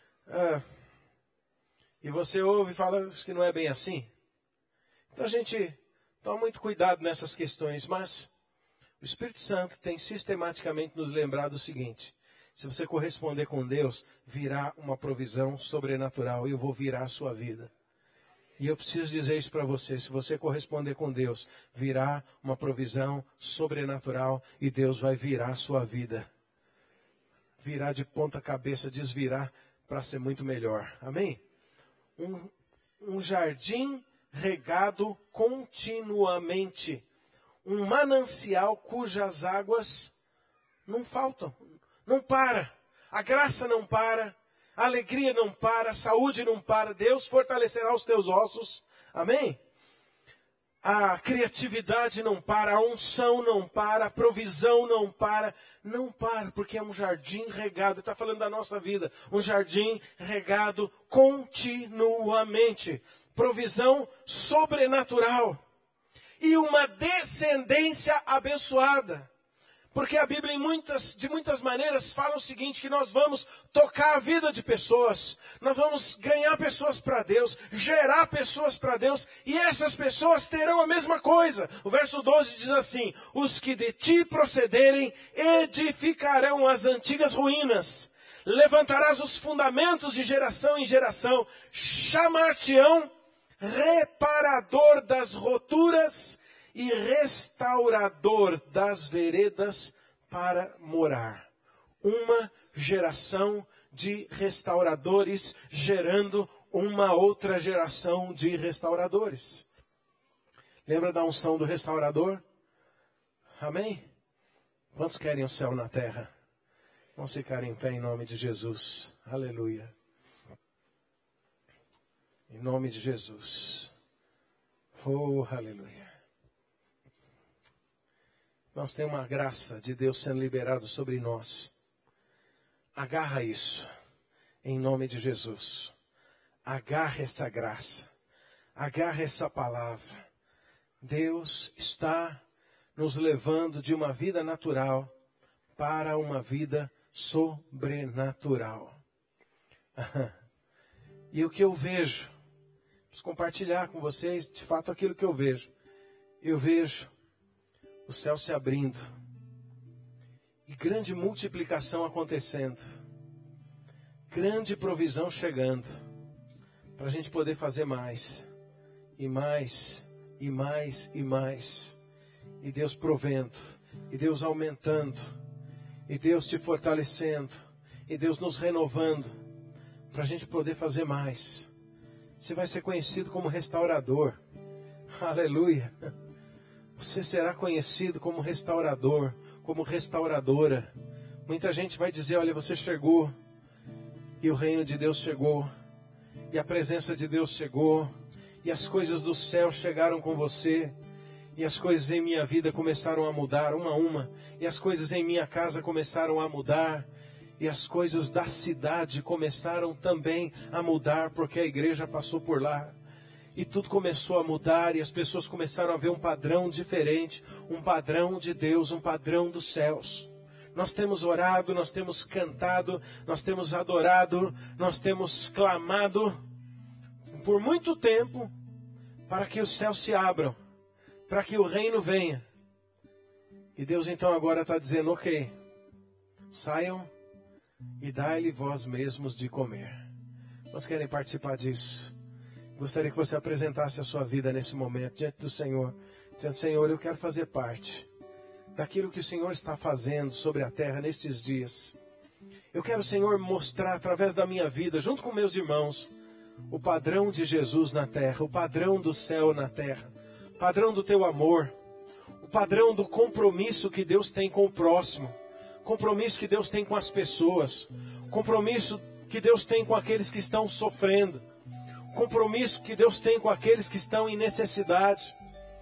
E você ouve e fala que não é bem assim. Então a gente toma muito cuidado nessas questões, mas o Espírito Santo tem sistematicamente nos lembrado o seguinte: se você corresponder com Deus, virá uma provisão sobrenatural e eu vou virar a sua vida. E eu preciso dizer isso para você, se você corresponder com Deus, virá uma provisão sobrenatural e Deus vai virar a sua vida. Virar de ponta cabeça, desvirar para ser muito melhor. Amém? Um jardim regado continuamente. Um manancial cujas águas não faltam. Não para. A graça não para. A alegria não para. A saúde não para. Deus fortalecerá os teus ossos. Amém? A criatividade não para. A unção não para. A provisão não para. Não para, porque é um jardim regado. Está falando da nossa vida. Um jardim regado continuamente. provisão sobrenatural e uma descendência abençoada. Porque a Bíblia, de muitas maneiras, fala o seguinte, que nós vamos tocar a vida de pessoas, nós vamos ganhar pessoas para Deus, gerar pessoas para Deus, e essas pessoas terão a mesma coisa. O verso 12 diz assim: os que de ti procederem edificarão as antigas ruínas, levantarás os fundamentos de geração em geração, chamar-te-ão reparador das roturas e restaurador das veredas para morar. Uma geração de restauradores gerando uma outra geração de restauradores. Lembra da unção do restaurador? Amém? Quantos querem o céu na terra? Vamos ficar em pé em nome de Jesus. Aleluia. Em nome de Jesus. Oh, aleluia. Nós temos uma graça de Deus sendo liberado sobre nós. Agarra isso, em nome de Jesus. Agarra essa graça. Agarra essa palavra. Deus está nos levando de uma vida natural para uma vida sobrenatural. E o que eu vejo, preciso compartilhar com vocês, de fato, aquilo que eu vejo. Eu vejo o céu se abrindo e grande multiplicação acontecendo, grande provisão chegando, para a gente poder fazer mais, e mais, e mais, e mais, e Deus provendo, e Deus aumentando, e Deus te fortalecendo, e Deus nos renovando, para a gente poder fazer mais. Você vai ser conhecido como restaurador, aleluia. Você será conhecido como restaurador, como restauradora. Muita gente vai dizer, olha, você chegou, e o reino de Deus chegou, e a presença de Deus chegou, e as coisas do céu chegaram com você, e as coisas em minha vida começaram a mudar, uma a uma, e as coisas em minha casa começaram a mudar, e as coisas da cidade começaram também a mudar, porque a igreja passou por lá. E tudo começou a mudar e as pessoas começaram a ver um padrão diferente, um padrão de Deus, um padrão dos céus. Nós temos orado, nós temos cantado, nós temos adorado, nós temos clamado por muito tempo para que os céus se abram, para que o reino venha. E Deus então agora está dizendo, ok, saiam e dai-lhe vós mesmos de comer. Vocês querem participar disso? Gostaria que você apresentasse a sua vida nesse momento, diante do Senhor. Dizendo, Senhor, eu quero fazer parte daquilo que o Senhor está fazendo sobre a terra nestes dias. Eu quero, Senhor, mostrar através da minha vida, junto com meus irmãos, o padrão de Jesus na terra, o padrão do céu na terra, o padrão do teu amor, o padrão do compromisso que Deus tem com o próximo, compromisso que Deus tem com as pessoas, compromisso que Deus tem com aqueles que estão sofrendo, compromisso que Deus tem com aqueles que estão em necessidade.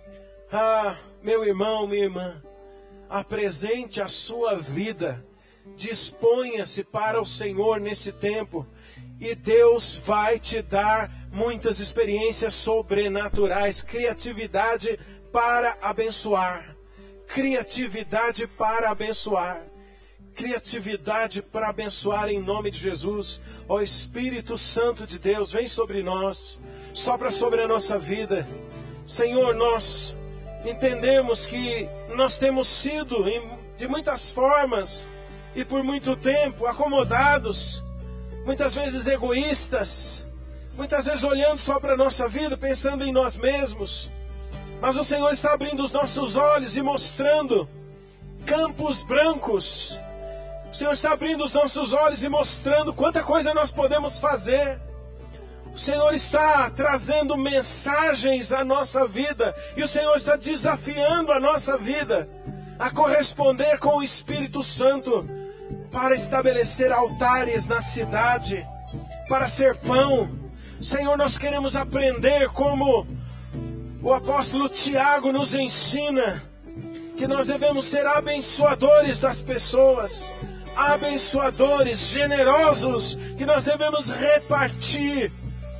Ah, meu irmão, minha irmã, apresente a sua vida, disponha-se para o Senhor neste tempo, e Deus vai te dar muitas experiências sobrenaturais, criatividade para abençoar, criatividade para abençoar. Criatividade para abençoar em nome de Jesus. Ó Espírito Santo de Deus, vem sobre nós, sopra sobre a nossa vida. Senhor, nós entendemos que nós temos sido, de muitas formas e por muito tempo, acomodados, muitas vezes egoístas, muitas vezes olhando só para a nossa vida, pensando em nós mesmos. Mas o Senhor está abrindo os nossos olhos e mostrando campos brancos. O Senhor está abrindo os nossos olhos e mostrando quanta coisa nós podemos fazer. O Senhor está trazendo mensagens à nossa vida. E o Senhor está desafiando a nossa vida a corresponder com o Espírito Santo para estabelecer altares na cidade, para ser pão. Senhor, nós queremos aprender como o apóstolo Tiago nos ensina, que nós devemos ser abençoadores das pessoas, abençoadores, generosos, que nós devemos repartir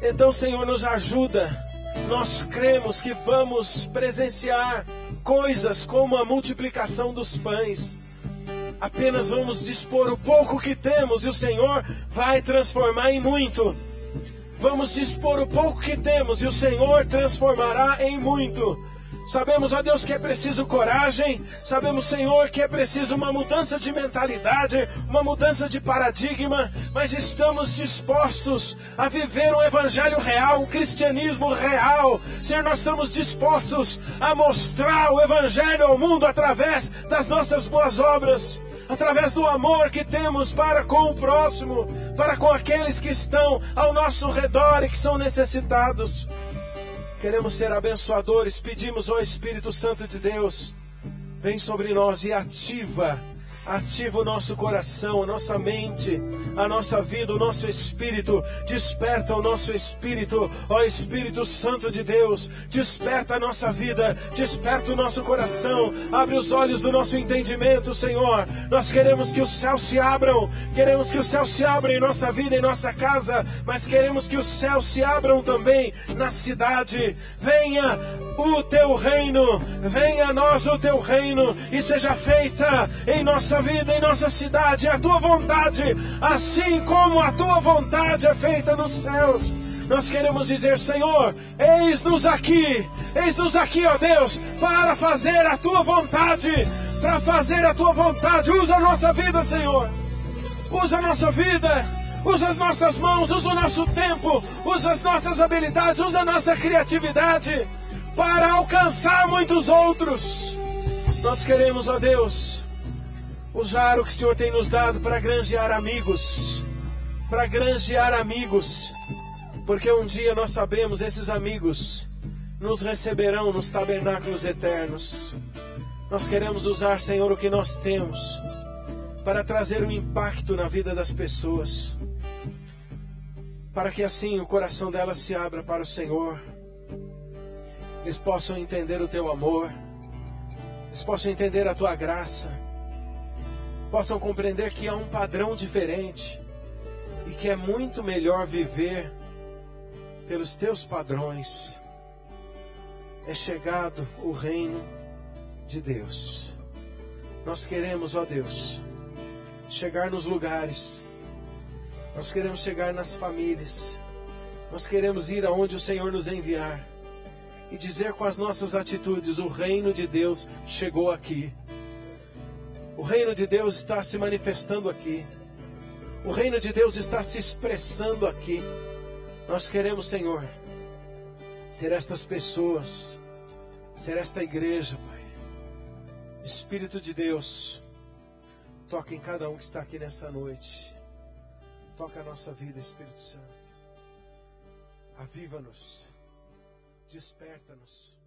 Então, Senhor, nos ajuda. Nós cremos que vamos presenciar coisas como a multiplicação dos pães. Apenas vamos dispor o pouco que temos e o Senhor vai transformar em muito. Vamos dispor o pouco que temos e o Senhor transformará em muito. Sabemos, ó Deus, que é preciso coragem. Sabemos, Senhor, que é preciso uma mudança de mentalidade, uma mudança de paradigma. Mas estamos dispostos a viver um evangelho real, um cristianismo real. Senhor, nós estamos dispostos a mostrar o evangelho ao mundo através das nossas boas obras, através do amor que temos para com o próximo, para com aqueles que estão ao nosso redor e que são necessitados. Queremos ser abençoadores, pedimos ao Espírito Santo de Deus, vem sobre nós e ativa o nosso coração, a nossa mente, a nossa vida, o nosso espírito. Desperta o nosso espírito, ó Espírito Santo de Deus. Desperta a nossa vida, desperta o nosso coração. Abre os olhos do nosso entendimento, Senhor. Nós queremos que os céus se abram. Queremos que os céus se abram em nossa vida, em nossa casa. Mas queremos que os céus se abram também na cidade. Venha o teu reino, venha a nós o teu reino, e seja feita em nossa vida, em nossa cidade, a tua vontade, assim como a tua vontade é feita nos céus. Nós queremos dizer, Senhor, eis-nos aqui, ó Deus, para fazer a tua vontade, para fazer a tua vontade. Usa a nossa vida, Senhor, usa a nossa vida, usa as nossas mãos, usa o nosso tempo, usa as nossas habilidades, usa a nossa criatividade, para alcançar muitos outros. Nós queremos, ó Deus, usar o que o Senhor tem nos dado para granjear amigos, porque um dia nós sabemos, esses amigos nos receberão nos tabernáculos eternos. Nós queremos usar, Senhor, o que nós temos para trazer um impacto na vida das pessoas, para que assim o coração delas se abra para o Senhor. Eles possam entender o teu amor, eles possam entender a tua graça, possam compreender que há um padrão diferente e que é muito melhor viver pelos teus padrões. É chegado o reino de Deus. Nós queremos, ó Deus, chegar nos lugares, nós queremos chegar nas famílias, nós queremos ir aonde o Senhor nos enviar e dizer com as nossas atitudes: o reino de Deus chegou aqui. O reino de Deus está se manifestando aqui. O reino de Deus está se expressando aqui. Nós queremos, Senhor, ser estas pessoas, ser esta igreja, Pai. Espírito de Deus, toca em cada um que está aqui nessa noite. Toca a nossa vida, Espírito Santo. Aviva-nos. Desperta-nos.